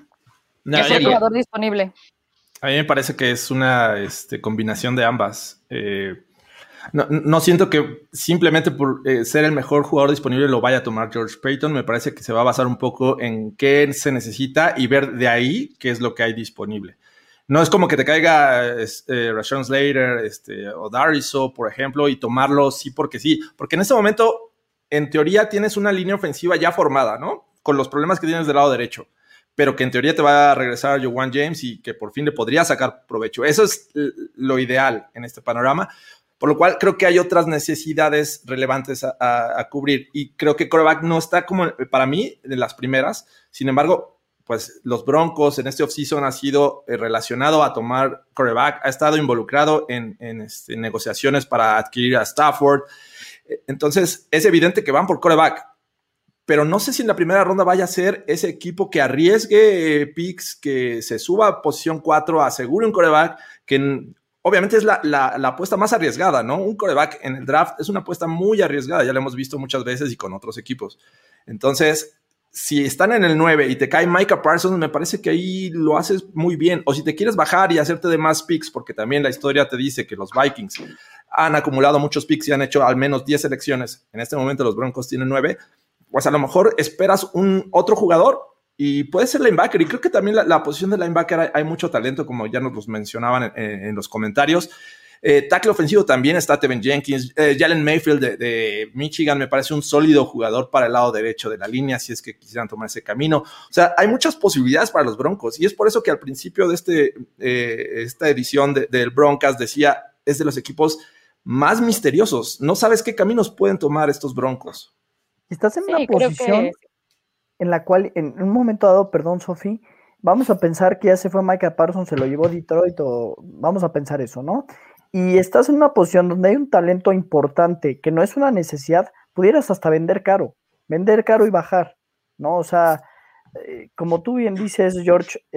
S4: No,
S5: Es el jugador disponible.
S4: A mí me parece que es una este, combinación de ambas. Eh, no, no siento que simplemente por eh, ser el mejor jugador disponible lo vaya a tomar George Payton. Me parece que se va a basar un poco en qué se necesita y ver de ahí qué es lo que hay disponible. No es como que te caiga eh, Rashawn Slater este, o Dariso, por ejemplo, y tomarlo sí porque sí. Porque en este momento, en teoría, tienes una línea ofensiva ya formada, ¿no? Con los problemas que tienes del lado derecho. Pero que en teoría te va a regresar Juwan James y que por fin le podría sacar provecho. Eso es lo ideal en este panorama. Por lo cual creo que hay otras necesidades relevantes a, a, a cubrir. Y creo que quarterback no está como, para mí, en las primeras. Sin embargo, pues los Broncos en este offseason ha sido eh, relacionado a tomar quarterback, ha estado involucrado en, en este, negociaciones para adquirir a Stafford. Entonces, es evidente que van por quarterback, pero no sé si en la primera ronda vaya a ser ese equipo que arriesgue eh, picks, que se suba a posición cuatro, asegure un quarterback, que en, obviamente es la, la, la apuesta más arriesgada, ¿no? Un quarterback en el draft es una apuesta muy arriesgada, ya lo hemos visto muchas veces y con otros equipos. Entonces, si están en el nueve y te cae Micah Parsons, me parece que ahí lo haces muy bien. O si te quieres bajar y hacerte de más picks, porque también la historia te dice que los Vikings han acumulado muchos picks y han hecho al menos diez selecciones. En este momento los Broncos tienen nueve. Pues a lo mejor esperas un otro jugador y puede ser linebacker. Y creo que también la, la posición de linebacker hay, hay mucho talento, como ya nos los mencionaban en, en, en los comentarios. Eh, tackle ofensivo también está Tevin Jenkins. Eh, Jalen Mayfield de, de Michigan me parece un sólido jugador para el lado derecho de la línea, si es que quisieran tomar ese camino. O sea, hay muchas posibilidades para los Broncos y es por eso que al principio de este, eh, esta edición de, del Broncas decía, es de los equipos más misteriosos. No sabes qué caminos pueden tomar estos Broncos.
S6: Estás en
S5: Sí,
S6: una
S5: creo
S6: posición
S5: que-
S6: en la cual, en un momento dado, perdón, Sofi, vamos a pensar que ya se fue Micah Parsons, se lo llevó Detroit, o vamos a pensar eso, ¿no? Y estás en una posición donde hay un talento importante, que no es una necesidad, pudieras hasta vender caro, vender caro y bajar, ¿no? O sea, eh, como tú bien dices, George, es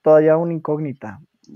S6: todavía una incógnita.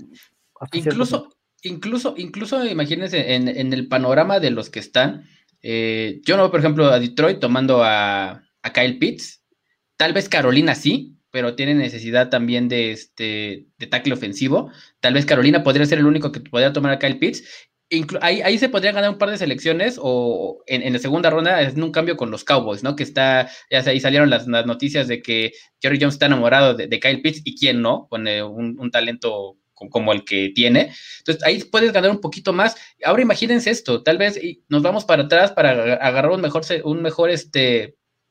S7: Incluso, incluso, incluso imagínense en, en el panorama de los que están, eh, yo no veo, por ejemplo, a Detroit tomando a, a Kyle Pitts, tal vez Carolina sí, pero tiene necesidad también de este de tackle ofensivo. Tal vez Carolina podría ser el único que podría tomar a Kyle Pitts. Inclu- ahí, ahí se podría ganar un par de selecciones o en, en la segunda ronda en un cambio con los Cowboys, ¿no? Que está, ya ahí salieron las, las noticias de que Jerry Jones está enamorado de, de Kyle Pitts y quién no, con eh, un, un talento como el que tiene. Entonces ahí puedes ganar un poquito más. Ahora imagínense esto, tal vez nos vamos para atrás para agarrar un mejor, un mejor este...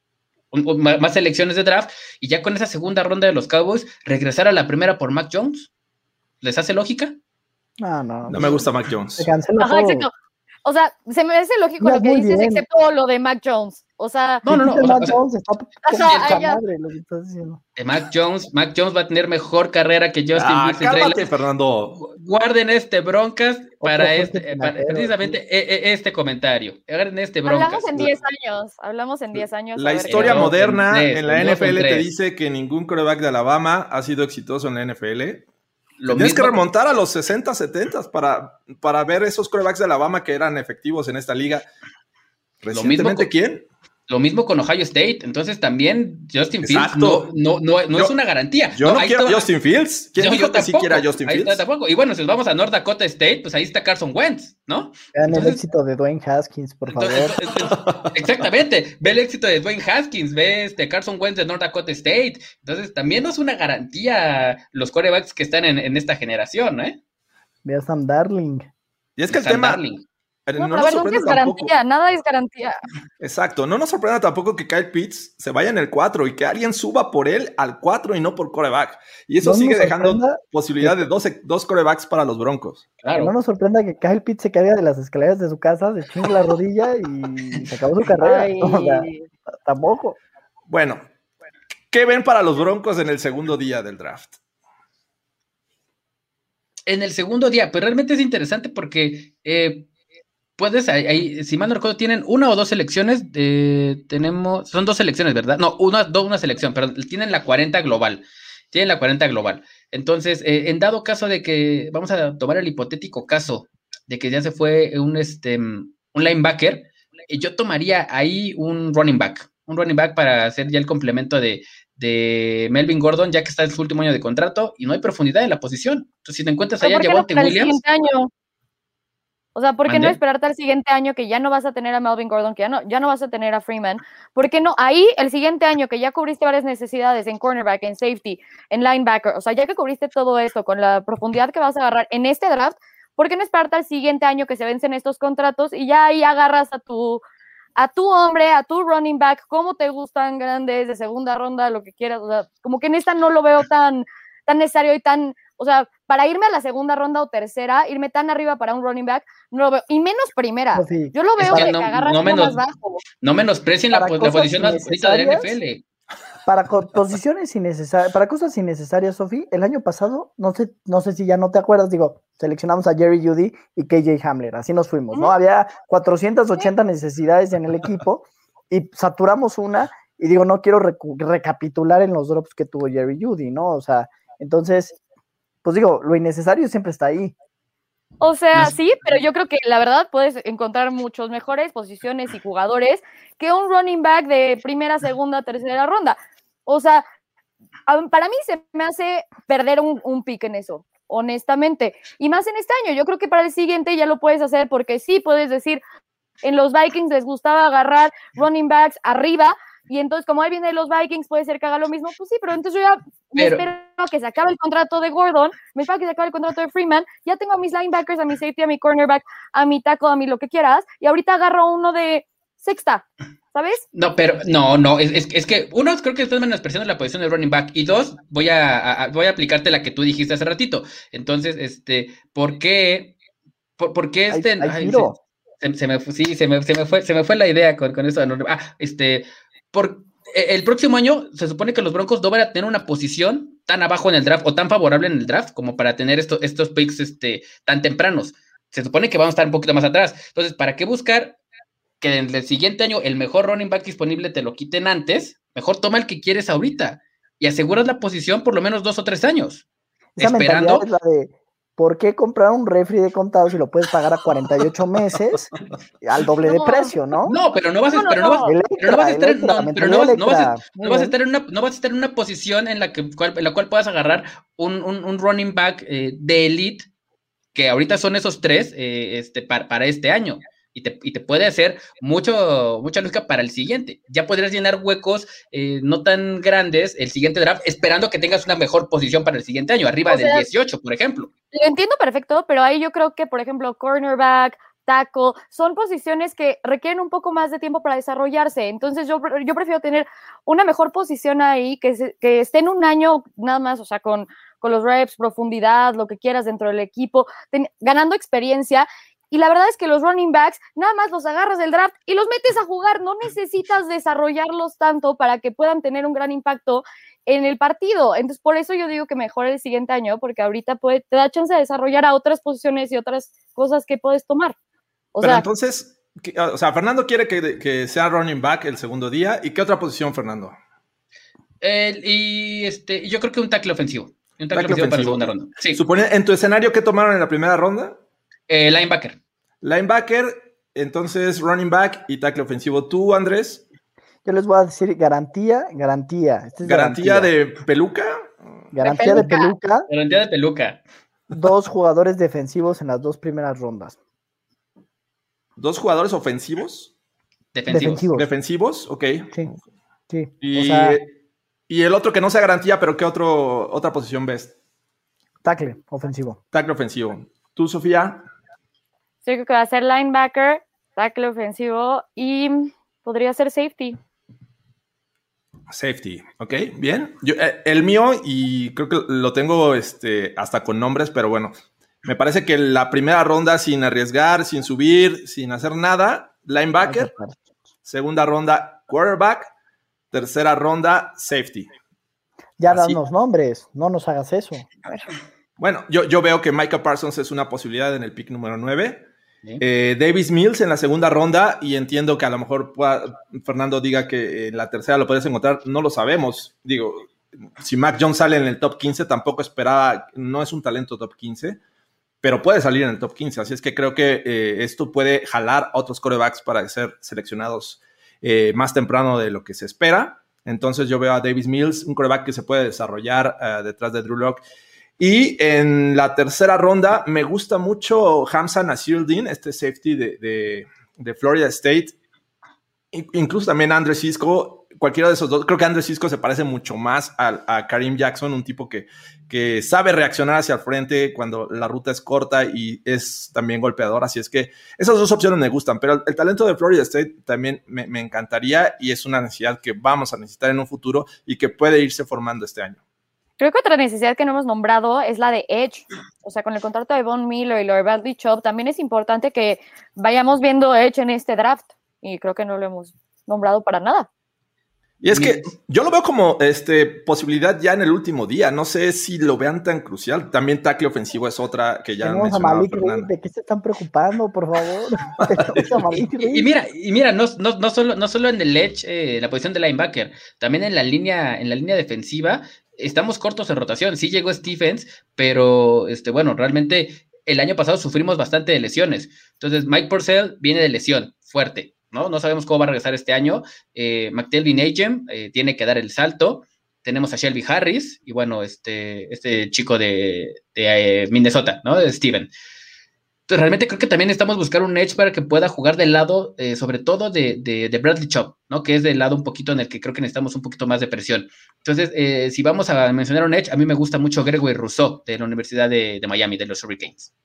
S7: Un, un, más selecciones de draft, y ya con esa segunda ronda de los Cowboys, regresar a la primera por Mac Jones. ¿Les hace lógica?
S6: No, no.
S4: No me gusta Mac Jones.
S6: Se cancela
S5: Ajá,
S6: todo.
S5: exacto. O sea, se me hace lógico
S6: Ya,
S5: lo que
S6: muy
S5: dices,
S6: bien.
S5: excepto lo de Mac Jones. O sea,
S7: No, no, no.
S6: Mac
S7: O sea,
S6: Jones está
S5: o sea,
S6: poca
S5: ya-
S6: madre lo que estás diciendo.
S7: eh, Mac Jones, Mac Jones va a tener mejor carrera que Justin
S4: Ah,
S7: Fields en Trey
S4: cálmate,
S7: Lance.
S4: Fernando.
S7: Guarden este broncas para
S6: fuerte
S7: este, eh, para-
S6: pinacero,
S7: precisamente eh, eh, este comentario. Guarden este broncas.
S5: hablamos en diez años. Hablamos en diez años.
S4: La
S5: a ver
S4: historia
S5: qué-
S7: dos,
S4: moderna
S7: en tres,
S4: en la
S7: en
S4: N F L
S7: dos, en
S4: te
S7: tres.
S4: dice que ningún quarterback de Alabama ha sido exitoso en la N F L.
S7: Lo
S4: Tienes que
S7: mismo-
S4: remontar a los sesenta, setenta para, para ver esos quarterbacks de Alabama que eran efectivos en esta liga. ¿Recientemente
S7: con-
S4: quién?
S7: Lo mismo con Ohio State. Entonces también Justin Fields
S4: Exacto.
S7: no, no, no, no
S4: Yo-
S7: es una garantía.
S4: Yo no,
S7: ahí
S4: quiero
S7: te va-
S4: Justin Fields. ¿Quién
S7: Yo-
S4: dijo
S7: yo
S4: que sí
S7: tampoco.
S4: quiera Justin
S7: Ahí
S4: Fields?
S7: está, tampoco. Y bueno, si nos vamos a North Dakota State, pues ahí está Carson Wentz, ¿no?
S6: Vean el
S7: Entonces-
S6: éxito de Dwayne Haskins, por favor.
S7: Entonces, entonces, exactamente. Ve el éxito de Dwayne Haskins, ve este Carson Wentz de North Dakota State. Entonces, también no es una garantía los quarterbacks que están en, en esta generación, ¿eh?
S6: Ve a Sam Darling.
S4: Y es que el
S7: Sam
S4: tema...
S7: Darling.
S4: eh,
S5: No,
S4: no
S5: pero a
S4: nos
S5: ver, nunca
S4: sorprende
S5: es
S4: tampoco.
S5: garantía, nada es garantía.
S4: Exacto, no nos sorprenda tampoco que Kyle Pitts se vaya en el cuatro y que alguien suba por él al cuatro y no por quarterback. Y eso
S6: No
S4: sigue
S6: nos
S4: dejando
S6: sorprenda
S4: posibilidad de dos, dos quarterbacks para los Broncos.
S6: Que
S7: Claro.
S6: no nos sorprenda que Kyle Pitts se caiga de las escaleras de su casa, se chingue la rodilla y se acabó su carrera.
S5: Ay,
S6: O sea, tampoco.
S4: Bueno, ¿qué ven para los Broncos en el segundo día del draft?
S7: En el segundo día, pues realmente es interesante porque eh, puedes, ahí, ahí, si mal no recuerdo, tienen una o dos selecciones. Eh, tenemos, son dos selecciones, ¿verdad? No, una, dos, una selección, pero tienen la cuarenta global. Tienen la cuarenta global. Entonces, eh, en dado caso de que, vamos a tomar el hipotético caso de que ya se fue un, este, un linebacker, eh, yo tomaría ahí un running back. Un running back para hacer ya el complemento de, de Melvin Gordon, ya que está en su último año de contrato y no hay profundidad en la posición. Entonces, si te encuentras
S5: ¿Pero
S7: allá
S5: por qué no
S7: Javonte
S5: para el
S7: Williams,
S5: siguiente año? O sea, ¿por qué no
S7: ¿Mande?
S5: esperarte al siguiente año que ya no vas a tener a Melvin Gordon, que ya no, ya no vas a tener a Freeman? ¿Por qué no? Ahí, el siguiente año que ya cubriste varias necesidades en cornerback, en safety, en linebacker, o sea, ya que cubriste todo esto con la profundidad que vas a agarrar en este draft, ¿por qué no esperarte al siguiente año que se vencen estos contratos y ya ahí agarras a tu, a tu hombre, a tu running back, como te gustan, grandes, de segunda ronda, lo que quieras? O sea, como que en esta no lo veo tan, tan necesario y tan, o sea, para irme a la segunda ronda o tercera, irme tan arriba para un running back, no lo veo, y menos primera.
S6: Pues sí.
S5: Yo lo
S7: Es
S5: veo
S7: que
S5: que,
S7: no-
S5: te agarras
S7: no
S5: uno
S7: menos-
S5: más bajo.
S7: no menosprecien la,
S6: Para
S7: la
S6: cosas
S7: posición más bonita de la N F
S6: innecesarias.
S7: L.
S6: Para co- posiciones innecesarias, para cosas innecesarias, Sofi, el año pasado, no sé, no sé si ya no te acuerdas, digo, seleccionamos a Jerry Jeudy y K J Hamler, así nos fuimos, ¿no?
S5: Ujú.
S6: Había cuatrocientas ochenta necesidades en el equipo y saturamos una, y digo, no quiero recu- recapitular en los drops que tuvo Jerry Jeudy, ¿no? O sea, entonces, pues digo, lo innecesario siempre está ahí.
S5: O sea,
S7: No es-
S5: sí, pero yo creo que la verdad puedes encontrar muchos mejores posiciones y jugadores que un running back de primera, segunda, tercera ronda. O sea, a- para mí se me hace perder un, un pick en eso, honestamente. Y más en este año, yo creo que para el siguiente ya lo puedes hacer porque sí puedes decir, en los Vikings les gustaba agarrar running backs arriba, y entonces como él viene de los Vikings puede ser que haga lo mismo, pues sí, pero entonces yo ya me
S7: Pero-
S5: espero a que se acabe el contrato de Gordon, me espero a que se acabe el contrato de Freeman, ya tengo a mis linebackers, a mi safety, a mi cornerback, a mi tackle, a mi lo que quieras, y ahorita agarro uno de sexta, ¿sabes?
S7: No, pero no, no, es, es, es que uno, creo que estás menospreciando la posición del running back, y dos, voy a, a- a- voy a aplicarte la que tú dijiste hace ratito. Entonces, este, ¿por qué? ¿Por, por qué
S6: Hay-
S7: este?
S6: hay
S7: ay,
S6: giro.
S7: se, se- se me, fu- sí, se me, se me fue, se me fue la idea con, con eso. de running back. Ah, este, por e- el próximo año se supone que los Broncos no van a tener una posición tan abajo en el draft o tan favorable en el draft como para tener estos, estos picks este, tan tempranos. Se supone que vamos a estar un poquito más atrás. Entonces, ¿para qué buscar que en el siguiente año el mejor running back disponible te lo quiten antes? Mejor toma el que quieres ahorita y aseguras la posición por lo menos dos o tres años.
S6: Esa
S7: esperando...
S6: mentalidad es la de, ¿por qué comprar un refri de contado si lo puedes pagar a cuarenta y ocho meses al doble de
S5: No.
S6: precio, ¿no?
S7: No, pero no vas a,
S5: No, no,
S7: pero no vas,
S5: no.
S6: Electra,
S7: pero no vas a estar,
S6: Electra,
S7: no, pero no
S6: mentalidad
S7: vas, no vas a,
S6: Electra.
S7: no vas a estar en una, no vas a estar en una posición en la que, cual, en la cual puedas agarrar un, un, un running back eh, de elite, que ahorita son esos tres, eh, este, para, para este año. Y te, y te puede hacer mucho, mucha lógica para el siguiente. Ya podrías llenar huecos eh, no tan grandes el siguiente draft, esperando que tengas una mejor posición para el siguiente año, arriba
S5: O
S7: del
S5: sea,
S7: dieciocho, por ejemplo.
S5: Lo entiendo perfecto, pero ahí yo creo que, por ejemplo, cornerback, tackle, son posiciones que requieren un poco más de tiempo para desarrollarse. Entonces yo, yo prefiero tener una mejor posición ahí, que, se, que esté en un año nada más, o sea, con, con los reps, profundidad, lo que quieras dentro del equipo, ten, ganando experiencia. Y la verdad es que los running backs nada más los agarras del draft y los metes a jugar. No necesitas desarrollarlos tanto para que puedan tener un gran impacto en el partido. Entonces, por eso yo digo que mejor el siguiente año, porque ahorita puede, te da chance de desarrollar a otras posiciones y otras cosas que puedes tomar. O
S4: Pero
S5: sea,
S4: entonces, o sea, Fernando quiere que, que sea running back el segundo día. ¿Y qué otra posición, Fernando?
S7: El, y este, yo creo que un tackle ofensivo. Un tackle,
S4: Tackle
S7: ofensivo, para la
S4: ofensivo.
S7: segunda ronda. Sí.
S4: Supone, en tu escenario, ¿qué tomaron en la primera ronda?
S7: Eh, linebacker.
S4: Linebacker, entonces running back y tackle ofensivo. ¿Tú, Andrés?
S6: Yo les voy a decir garantía, garantía. Este es
S4: ¿Garantía,
S6: garantía
S4: de peluca?
S6: Garantía
S5: De
S6: de
S5: peluca.
S6: peluca.
S7: Garantía de peluca.
S6: Dos jugadores defensivos en las dos primeras rondas.
S4: ¿Dos jugadores ofensivos?
S7: Defensivos.
S6: Defensivos.
S4: ¿Defensivos? Ok.
S6: Sí, sí.
S4: Y,
S6: O sea,
S4: y el otro que no sea garantía, pero ¿qué otro, otra posición ves?
S6: tackle ofensivo.
S4: Tackle ofensivo. ¿Tú, Sofía?
S5: yo creo que va a ser linebacker, tackle ofensivo y podría ser safety.
S4: Safety, ok, bien. Yo, eh, el mío, y creo que lo tengo este, hasta con nombres, pero bueno, me parece que la primera ronda sin arriesgar, sin subir, sin hacer nada, linebacker. Segunda ronda, quarterback. Tercera ronda, safety.
S6: Ya
S4: Así.
S6: danos nombres, no nos hagas eso.
S4: Bueno, yo, yo veo que Micah Parsons es una posibilidad en el pick número nueve.
S7: Sí.
S4: Eh, Davis Mills en la segunda ronda, y entiendo que a lo mejor pueda, Fernando diga que en la tercera lo puedes encontrar, no lo sabemos. Digo, si Mac Jones sale en el top quince, tampoco esperaba, no es un talento top quince, pero puede salir en el top quince, así es que creo que eh, esto puede jalar a otros quarterbacks para ser seleccionados eh, más temprano de lo que se espera. Entonces yo veo a Davis Mills, un quarterback que se puede desarrollar uh, detrás de Drew Lock. Y en la tercera ronda me gusta mucho Hamza Nasirildeen, este safety de, de, de Florida State. Incluso también Andre Cisco, cualquiera de esos dos. Creo que Andre Cisco se parece mucho más a, a Kareem Jackson, un tipo que, que sabe reaccionar hacia el frente cuando la ruta es corta y es también golpeador. Así es que esas dos opciones me gustan, pero el, el talento de Florida State también me, me encantaría y es una necesidad que vamos a necesitar en un futuro y que puede irse formando este año.
S5: Creo que otra necesidad que no hemos nombrado es la de Edge. O sea, con el contrato de Von Miller y Lord Bradley Chubb, también es importante que vayamos viendo Edge en este draft. Y creo que no lo hemos nombrado para nada.
S4: Y es que yo lo veo como este, posibilidad ya en el último día. No sé si lo vean tan crucial. También tackle ofensivo es otra que ya
S6: Tenemos a
S4: mencionaba
S6: Malik
S4: Fernando.
S6: Reed. ¿De qué se están preocupando, por favor? Tenemos a Malik Reed.
S7: Y, y mira, y mira, no, no, no, solo, no solo en el edge, eh, la posición de linebacker, también en la línea, en la línea defensiva, estamos cortos en rotación. Sí llegó Stephens, pero este, bueno, realmente el año pasado sufrimos bastante de lesiones. Entonces, Mike Purcell viene de lesión fuerte, ¿no? No sabemos cómo va a regresar este año. Eh, McTelvin Agem eh, tiene que dar el salto. Tenemos a Shelby Harris y bueno, este, este chico de, de eh, Minnesota, ¿no? De Steven. Entonces, realmente creo que también estamos buscando un edge para que pueda jugar del lado, eh, sobre todo de, de, de Bradley Chubb, ¿no? Que es del lado un poquito en el que creo que necesitamos un poquito más de presión. Entonces, eh, si vamos a mencionar un edge, a mí me gusta mucho Gregory Rousseau de la Universidad de, de Miami, de los Hurricanes.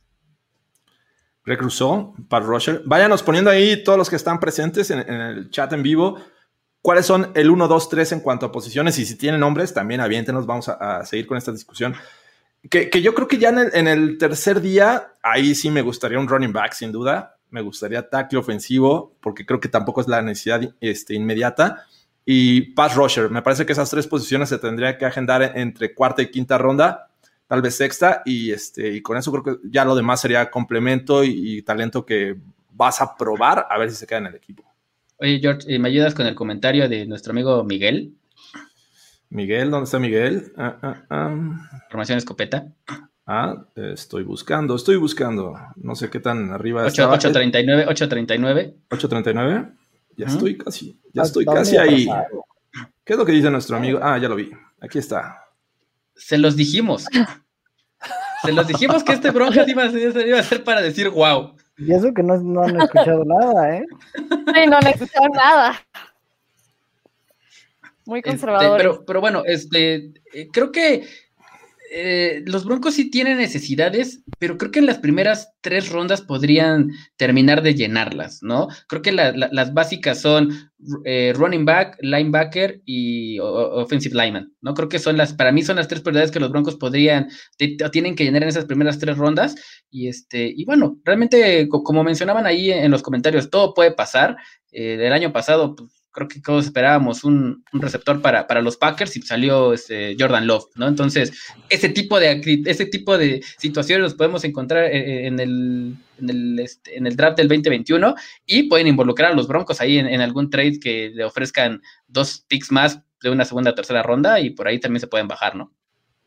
S4: Greg Rousseau, Pat Rusher. Váyanos poniendo ahí todos los que están presentes en, en el chat en vivo. ¿Cuáles son el uno, dos, tres en cuanto a posiciones? Y si tienen nombres, también aviéntenos. Vamos a, a seguir con esta discusión. Que, que yo creo que ya en el, en el tercer día, ahí sí me gustaría un running back, sin duda. Me gustaría tackle ofensivo, porque creo que tampoco es la necesidad este, inmediata. Y pass rusher. Me parece que esas tres posiciones se tendría que agendar entre cuarta y quinta ronda, tal vez sexta, y, este, y con eso creo que ya lo demás sería complemento y, y talento que vas a probar a ver si se queda en el equipo.
S7: Oye, George, ¿me ayudas con el comentario de nuestro amigo Miguel?
S4: Miguel, ¿dónde está Miguel? Ah, ah, ah.
S7: Formación escopeta.
S4: Ah, estoy buscando, estoy buscando. No sé qué tan arriba
S7: ocho,
S4: estaba.
S7: ocho treinta y nueve, ocho treinta y nueve.
S4: ocho treinta y nueve. Ya
S7: ¿Mm?
S4: estoy casi, ya estoy casi ahí. ¿Qué es lo que dice nuestro amigo? Ah, ya lo vi. Aquí está.
S7: Se los dijimos. Se los dijimos que este Broncos iba a ser, iba a ser para decir wow.
S6: Y eso que no, no han escuchado nada, ¿eh?
S5: Sí, no han escuchado nada. Muy conservadores.
S7: Este, pero, pero bueno, este, eh, creo que eh, los Broncos sí tienen necesidades, pero creo que en las primeras tres rondas podrían terminar de llenarlas, ¿no? Creo que la, la, las básicas son eh, running back, linebacker y o, offensive lineman, ¿no? Creo que son las, para mí son las tres prioridades que los Broncos podrían, te, tienen que llenar en esas primeras tres rondas, y este, y bueno, realmente, como mencionaban ahí en los comentarios, todo puede pasar. Eh, el año pasado, pues, creo que todos esperábamos un, un receptor para, para los Packers y salió este Jordan Love, ¿no? Entonces, ese tipo de, ese tipo de situaciones los podemos encontrar en el, en el, este, en el draft del veinte veintiuno y pueden involucrar a los Broncos ahí en, en algún trade que le ofrezcan dos picks más de una segunda o tercera ronda y por ahí también se pueden bajar, ¿no?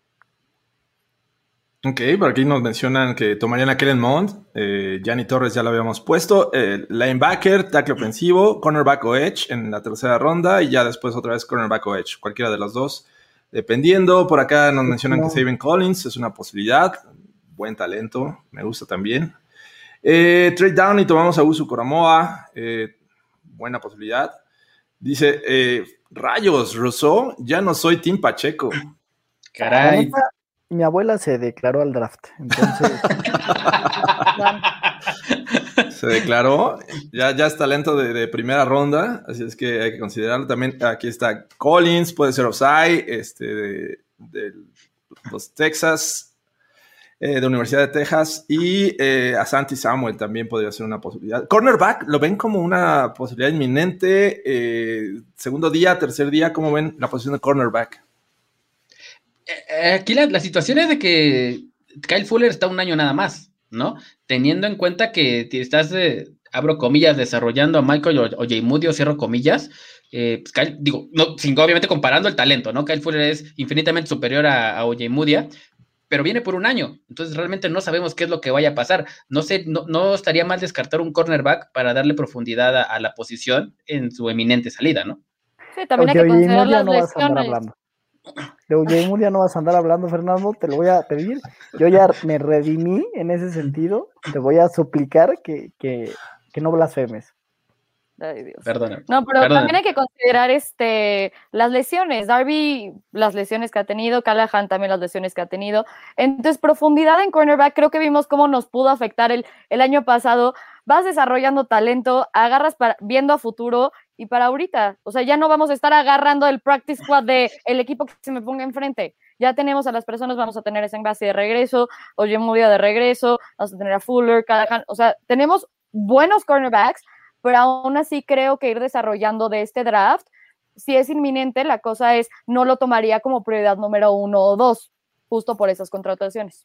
S4: Ok, por aquí nos mencionan que tomarían a Kellen Mond, eh, Yanni Torres ya lo habíamos puesto, eh, linebacker, tackle ofensivo, cornerback o edge en la tercera ronda y ya después otra vez cornerback o edge, cualquiera de los dos, dependiendo. Por acá nos mencionan no. que Zaven Collins es una posibilidad, buen talento, me gusta también. Eh, trade down y tomamos a Usu Koramoah, eh, buena posibilidad. Dice, eh, rayos, Rousseau, ya no soy Team Pacheco.
S7: Caray.
S6: Mi abuela se declaró al draft, entonces...
S4: Se declaró, ya, ya es talento de, de primera ronda, así es que hay que considerarlo. También aquí está Collins, puede ser Osai, este, de, de los Texas, eh, de Universidad de Texas, y eh, Asante Samuel también podría ser una posibilidad. Cornerback, ¿lo ven como una posibilidad inminente? Eh, segundo día, tercer día, ¿cómo ven la posición de cornerback?
S7: Aquí la, la situación es de que Kyle Fuller está un año nada más, ¿no? Teniendo en cuenta que estás, eh, abro comillas, desarrollando a Michael Ojemudia, o cierro comillas, eh, pues Kyle, digo, no, sin, obviamente comparando el talento, ¿no? Kyle Fuller es infinitamente superior a, a Ojemudia, pero viene por un año, entonces realmente no sabemos qué es lo que vaya a pasar. No sé, no, no estaría mal descartar un cornerback para darle profundidad a, a la posición en su eminente salida, ¿no?
S5: Sí, también hay que considerar las
S6: no
S5: lesiones.
S6: De Ojemudia no vas a andar hablando, Fernando, te lo voy a pedir. Yo ya me redimí en ese sentido. Te voy a suplicar que, que, que no blasfemes.
S5: Ay, Dios.
S7: Perdona.
S5: No, pero
S7: Perdona.
S5: también hay que considerar este, las lesiones. Darby, las lesiones que ha tenido, Callahan también las lesiones que ha tenido. Entonces, profundidad en cornerback, creo que vimos cómo nos pudo afectar el, el año pasado. Vas desarrollando talento, agarras para, viendo a futuro y para ahorita. O sea, ya no vamos a estar agarrando el practice squad de el equipo que se me ponga enfrente. Ya tenemos a las personas, vamos a tener a Sengbasi de regreso, Ojemudia de regreso, vamos a tener a Fuller, Callahan. O sea, tenemos buenos cornerbacks, pero aún así creo que ir desarrollando de este draft, si es inminente, la cosa es, no lo tomaría como prioridad número uno o dos, justo por esas contrataciones.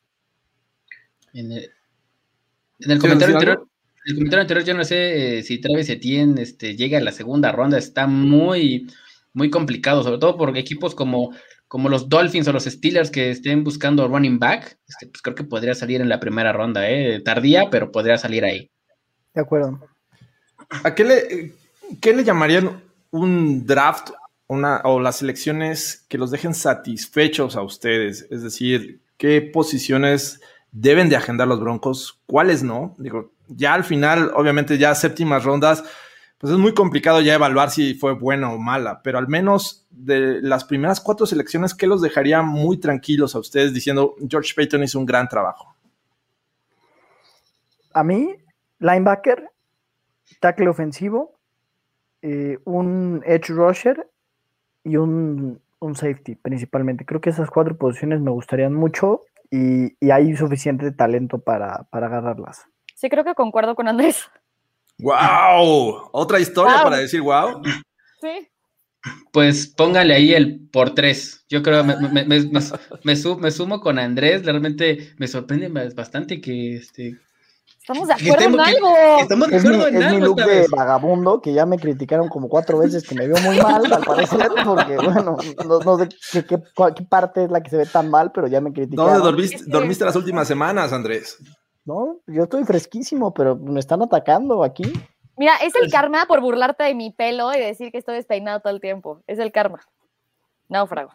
S7: En el, en el comentario anterior, el comentario anterior, yo no sé eh, si Travis Etienne este, llega a la segunda ronda, está muy, muy complicado, sobre todo por equipos como, como los Dolphins o los Steelers que estén buscando running back, este, pues creo que podría salir en la primera ronda, eh, tardía, pero podría salir ahí.
S6: De acuerdo.
S4: ¿A qué le, qué le llamarían un draft una, o las selecciones que los dejen satisfechos a ustedes? Es decir, ¿qué posiciones deben de agendar los Broncos? ¿Cuáles no? Digo, ya al final, obviamente ya séptimas rondas, pues es muy complicado ya evaluar si fue buena o mala, pero al menos de las primeras cuatro selecciones, ¿qué los dejaría muy tranquilos a ustedes diciendo George Paton hizo un gran trabajo?
S6: A mí, linebacker, tackle ofensivo, eh, un edge rusher y un, un safety principalmente. Creo que esas cuatro posiciones me gustarían mucho y, y hay suficiente talento para, para agarrarlas.
S5: Sí, creo que concuerdo con Andrés.
S4: ¡Wow! ¿Otra historia wow. para decir wow?
S5: Sí.
S7: Pues póngale ahí el por tres. Yo creo, me, me, me, me, me, sum, me sumo con Andrés. Realmente me sorprende bastante que... este
S5: Estamos de acuerdo
S7: Estemos-
S5: en
S7: que-
S5: algo.
S7: Estamos de
S6: Es mi,
S7: acuerdo en
S6: es mi
S7: algo
S6: look
S7: esta
S6: de
S7: vez.
S6: vagabundo, que ya me criticaron como cuatro veces que me veo muy mal, al parecer, porque, bueno, no, no sé qué, qué- cuál- qué parte es la que se ve tan mal, pero ya me criticaron.
S4: ¿Dónde dormiste,
S5: Es que-
S4: dormiste las últimas semanas, Andrés?
S6: No, yo estoy fresquísimo, pero me están atacando aquí.
S5: Mira, es el karma por burlarte de mi pelo y decir que estoy despeinado todo el tiempo. Es el karma. Náufrago.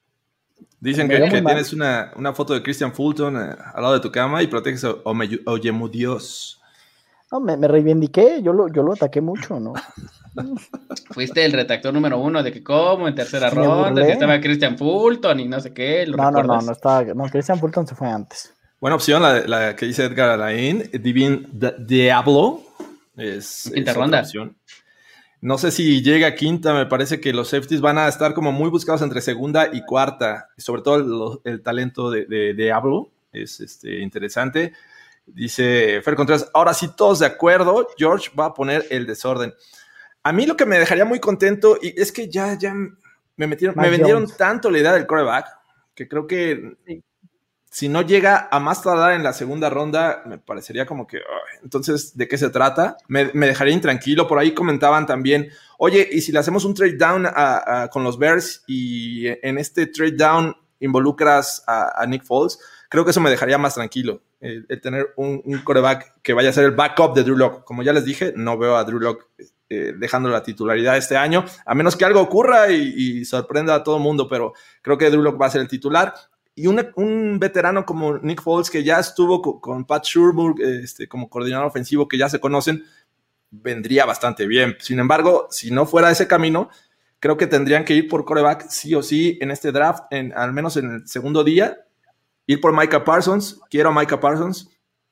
S4: Dicen
S6: Me
S4: que,
S6: veo
S4: que
S6: muy mal.
S4: tienes una, una foto de Christian Fulton eh, al lado de tu cama y proteges a Ome- Oyemu Dios.
S6: No, me, me reivindiqué, yo lo, yo lo ataqué mucho, ¿no?
S7: Fuiste el redactor número uno de que como en tercera
S6: Me
S7: ronda,
S6: burlé.
S7: si estaba Christian Fulton y no sé qué. ¿lo
S6: No, no, no,
S7: recuerdas?
S6: no estaba, no, Christian Fulton se fue antes.
S4: Buena opción la, la que dice Edgar Alain, Divine Di- Diablo. Es,
S7: Quinta
S4: es otra
S7: ronda.
S4: opción. No sé si llega a quinta, me parece que los safeties van a estar como muy buscados entre segunda y cuarta, sobre todo el, el talento de, de, de Diablo es este, interesante. Dice Fer Contreras, ahora sí todos de acuerdo, George va a poner el desorden. A mí lo que me dejaría muy contento, y es que ya, ya me metieron,
S6: Mac
S4: me vendieron
S6: Jones.
S4: tanto la idea del quarterback, que creo que si no llega a más tardar en la segunda ronda, me parecería como que, ay, entonces, ¿de qué se trata? Me, me dejaría intranquilo. Por ahí comentaban también, oye, ¿y si le hacemos un trade down a, a, con los Bears y en este trade down involucras a, a Nick Foles? Creo que eso me dejaría más tranquilo, el, el tener un, un quarterback que vaya a ser el backup de Drew Lock. Como ya les dije, no veo a Drew Lock eh, dejando la titularidad este año, a menos que algo ocurra y, y sorprenda a todo el mundo, pero creo que Drew Lock va a ser el titular. Y un, un veterano como Nick Foles, que ya estuvo con, con Pat Shurmur este, como coordinador ofensivo, que ya se conocen, vendría bastante bien. Sin embargo, si no fuera ese camino, creo que tendrían que ir por quarterback sí o sí en este draft, en, al menos en el segundo día, ir por Micah Parsons, quiero a Micah Parsons,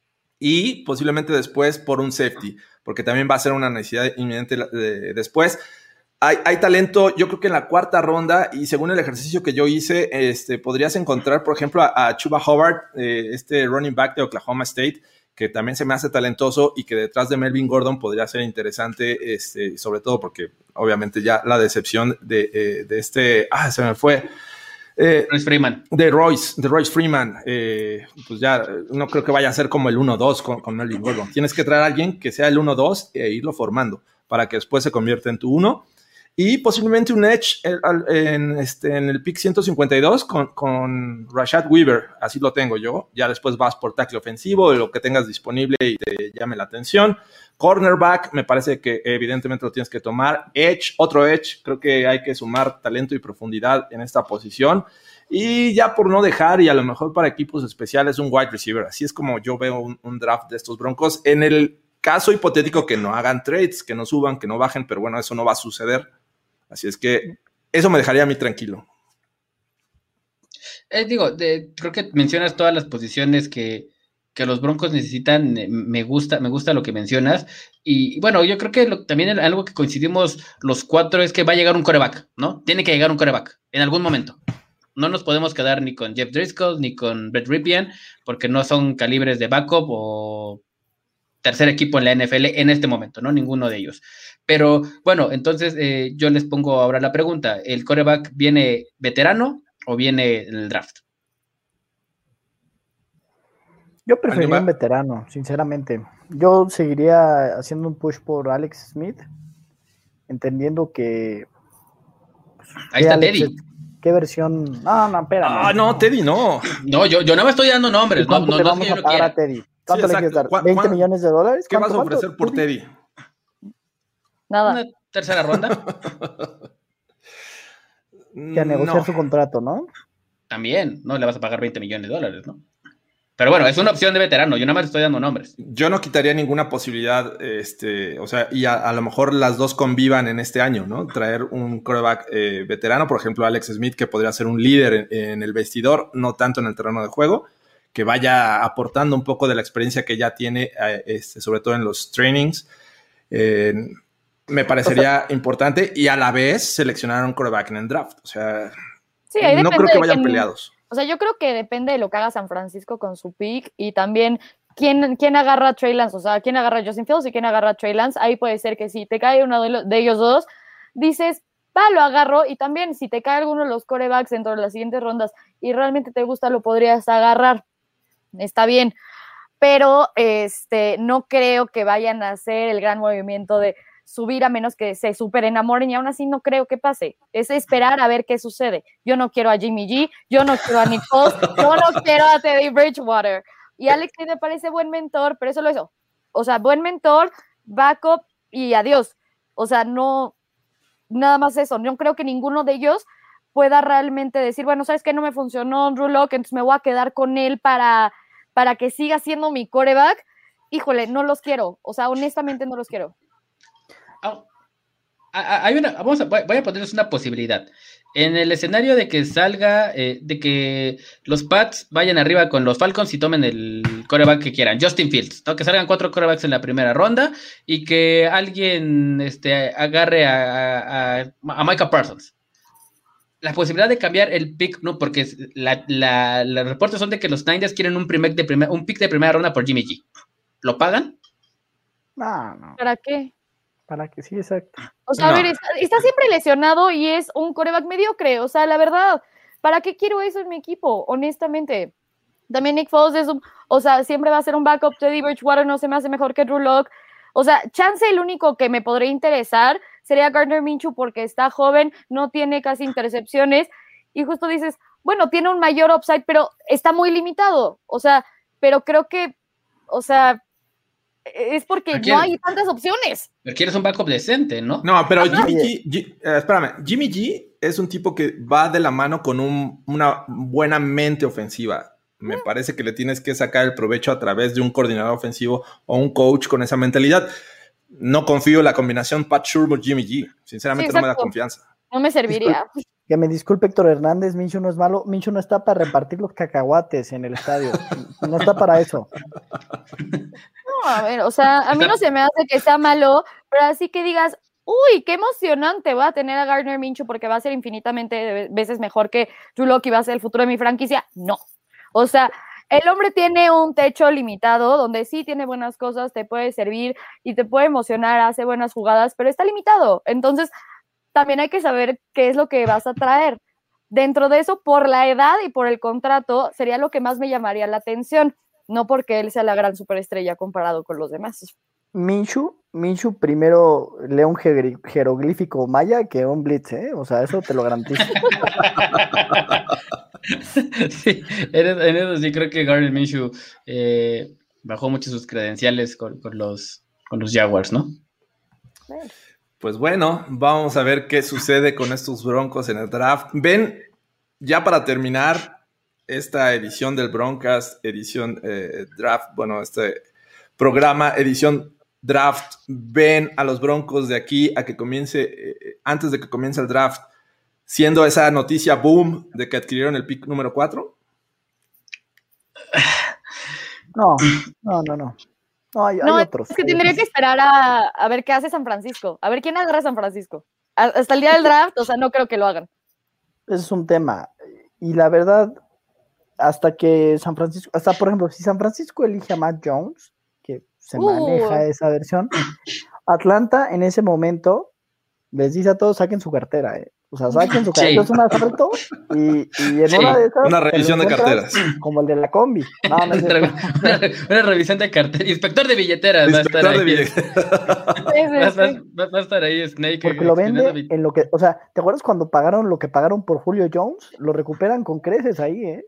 S4: y posiblemente después por un safety, porque también va a ser una necesidad inminente de, después. Hay, hay talento, yo creo que en la cuarta ronda, y según el ejercicio que yo hice, este, podrías encontrar, por ejemplo, a, a Chuba Hubbard, eh, este running back de Oklahoma State, que también se me hace talentoso y que detrás de Melvin Gordon podría ser interesante, este, sobre todo porque obviamente ya la decepción de, eh, de este, ah, se me fue, eh,
S7: Royce Freeman.
S4: de Royce, de Royce Freeman, eh, pues ya no creo que vaya a ser como el uno dos con, con Melvin Gordon. Tienes que traer a alguien que sea el uno dos e irlo formando para que después se convierta en tu uno. Y posiblemente un edge en, en, este, en el pick ciento cincuenta y dos con, con Rashad Weaver, así lo tengo yo. Ya después vas por tackle ofensivo, lo que tengas disponible y te llame la atención. Cornerback, me parece que evidentemente lo tienes que tomar. Edge, otro edge, creo que hay que sumar talento y profundidad en esta posición. Y ya por no dejar, y a lo mejor para equipos especiales, un wide receiver. Así es como yo veo un, un draft de estos Broncos. En el caso hipotético que no hagan trades, que no suban, que no bajen, pero bueno, eso no va a suceder. Así es que eso me dejaría a mí tranquilo.
S7: Eh, digo, de, creo que mencionas todas las posiciones que, que los Broncos necesitan. eh, Me gusta, me gusta lo que mencionas. Y bueno, yo creo que lo, también algo que coincidimos los cuatro es que va a llegar un quarterback, ¿no? Tiene que llegar un quarterback en algún momento. No nos podemos quedar ni con Jeff Driscoll ni con Brett Ripien, porque no son calibres de backup o tercer equipo en la N F L en este momento, ¿no? Ninguno de ellos. Pero bueno, entonces eh, yo les pongo ahora la pregunta. ¿El quarterback viene veterano o viene en el draft?
S6: Yo preferiría un veterano, sinceramente. Yo seguiría haciendo un push por Alex Smith, entendiendo que... Pues,
S7: Ahí está
S6: Alex,
S7: Teddy.
S6: ¿Qué versión? No, no, espérame.
S4: Ah, no, Teddy, no.
S7: No, yo, yo no me estoy dando nombres. No,
S6: ¿Cuánto
S7: no,
S6: le
S7: no es
S6: vamos
S7: que yo
S6: a
S7: lo
S6: pagar
S7: quiera.
S6: a Teddy? ¿Cuánto
S4: Sí,
S6: le quieres dar?
S4: exacto.
S6: ¿veinte
S4: ¿Cuán-
S6: millones de dólares?
S4: ¿Qué vas a
S6: ¿Cuánto, cuánto?
S4: ofrecer por Teddy?
S5: Nada.
S7: Una tercera ronda.
S6: Que a negociar
S4: No.
S6: su contrato, ¿no?
S7: También, no le vas a pagar veinte millones de dólares, ¿no? Pero bueno, es una opción de veterano. Yo nada más estoy dando nombres.
S4: Yo no quitaría ninguna posibilidad, este, o sea, y a, a lo mejor las dos convivan en este año, ¿no? Traer un quarterback eh, veterano, por ejemplo, Alex Smith, que podría ser un líder en, en el vestidor, no tanto en el terreno de juego, que vaya aportando un poco de la experiencia que ya tiene, eh, este, sobre todo en los trainings. Eh, me parecería importante y a la vez seleccionar un quarterback en el draft. O sea,
S5: Sí, ahí
S4: no
S5: depende
S4: creo que
S5: de
S4: vayan
S5: quién-
S4: peleados.
S5: O sea, yo creo que depende de lo que haga San Francisco con su pick y también quién, quién agarra a Trey Lance, o sea, quién agarra a Justin Fields y quién agarra a Trey Lance. Ahí puede ser que si te cae uno de, lo- de ellos dos, dices, va, lo agarro, y también si te cae alguno de los quarterbacks dentro de las siguientes rondas y realmente te gusta, lo podrías agarrar. Está bien. pero este, no creo que vayan a hacer el gran movimiento de subir a menos que se super enamoren y aún así no creo que pase. Es esperar a ver qué sucede. Yo no quiero a Jimmy G, yo no quiero a Nick Foles, yo no quiero a Teddy Bridgewater. Y Alex Smith me parece buen mentor, pero eso lo hizo. O sea, buen mentor, backup y adiós. O sea, no, nada más eso. No creo que ninguno de ellos pueda realmente decir, bueno, ¿sabes qué? No me funcionó Drew Lock, entonces me voy a quedar con él para, para que siga siendo mi quarterback. Híjole, no los quiero. O sea, honestamente no los quiero.
S7: Oh, hay una, vamos a, voy a ponerles una posibilidad. En el escenario de que salga, eh, de que los Pats vayan arriba con los Falcons y tomen el quarterback que quieran, Justin Fields, ¿no? Que salgan cuatro quarterbacks en la primera ronda y que alguien este, agarre a, a, a Micah Parsons. La posibilidad de cambiar el pick, no, porque la, la, los reportes son de que los Niners quieren un, primer de primer, un pick de primera ronda por Jimmy G. ¿Lo pagan?
S6: No, no.
S5: ¿Para qué?
S6: Para que sí, exacto.
S5: O sea,
S4: No.
S5: a ver, está, está siempre lesionado y es un quarterback mediocre. O sea, la verdad, ¿para qué quiero eso en mi equipo? Honestamente. También Nick Foles es un, o sea, siempre va a ser un backup. Teddy Bridgewater no se me hace mejor que Drew Lock. O sea, chance el único que me podría interesar sería Gardner Minshew porque está joven, no tiene casi intercepciones y justo dices, bueno, tiene un mayor upside, pero está muy limitado. O sea, pero creo que, o sea, es porque no hay tantas opciones.
S7: Pero quieres un backup decente, ¿no?
S4: No, pero
S6: Ajá.
S4: Jimmy G, G eh, espérame, Jimmy G es un tipo que va de la mano con un, una buena mente ofensiva. Me parece que le tienes que sacar el provecho a través de un coordinador ofensivo o un coach con esa mentalidad. No confío en la combinación Pat Shurmur-Jimmy G. Sinceramente
S5: Sí,
S4: no me da
S5: exacto.
S4: confianza.
S5: No me serviría.
S6: Que me disculpe Héctor Hernández, Minshew no es malo. Minshew no está para repartir los cacahuates en el estadio. No está para eso.
S5: No, a ver, o sea, a mí no se me hace que sea malo, pero así que digas, uy, qué emocionante va a tener a Gardner Minshew porque va a ser infinitamente veces mejor que Drew Lock y va a ser el futuro de mi franquicia. No. O sea, el hombre tiene un techo limitado donde sí tiene buenas cosas, te puede servir y te puede emocionar, hace buenas jugadas, pero está limitado. Entonces, también hay que saber qué es lo que vas a traer. Dentro de eso, por la edad y por el contrato, sería lo que más me llamaría la atención, no porque él sea la gran superestrella comparado con los demás.
S6: Minshew, Minshew primero lee un jer- jeroglífico maya que un blitz, ¿eh? O sea, eso te lo garantizo.
S7: Sí, en eso, en eso sí creo que Gardner Minshew eh, bajó mucho sus credenciales con, con, los, con los Jaguars, ¿no?
S4: Pues bueno, vamos a ver qué sucede con estos Broncos en el draft. Ven, ya para terminar esta edición del Broncast, edición eh, draft, bueno, este programa, edición draft, ven a los Broncos de aquí a que comience, eh, antes de que comience el draft, siendo esa noticia boom de que adquirieron el pick número cuatro.
S6: No, no, no, no. No, hay,
S5: No,
S6: hay
S5: es
S6: otros.
S5: que tendría que esperar a, a ver qué hace San Francisco, a ver quién agarra a San Francisco. A- hasta el día del draft, o sea, no creo que lo hagan.
S6: Ese es un tema. Y la verdad, hasta que San Francisco, hasta por ejemplo, si San Francisco elige a Matt Jones, que se
S5: Uh.
S6: maneja esa versión, Atlanta en ese momento les dice a todos, saquen su cartera, ¿eh? O sea, saquen su cartera,
S7: Sí.
S6: es un asalto y, y en
S7: Sí.
S6: una de esas...
S4: Una
S6: te lo
S4: revisión de
S6: encuentras
S4: carteras.
S6: Como el de la combi. No, no es
S7: Una,
S6: cierto.
S7: una, una revisión de cartera. Inspector de billeteras va a estar
S4: Inspector de
S7: ahí.
S4: billeteras.
S5: Sí, sí,
S7: Va, va-
S5: sí.
S7: va- va a estar ahí Snake.
S6: Porque lo
S7: exponiendo
S6: vende
S7: bi-
S6: en lo que, o sea, ¿te acuerdas cuando pagaron lo que pagaron por Julio Jones? Lo recuperan con creces ahí, ¿eh?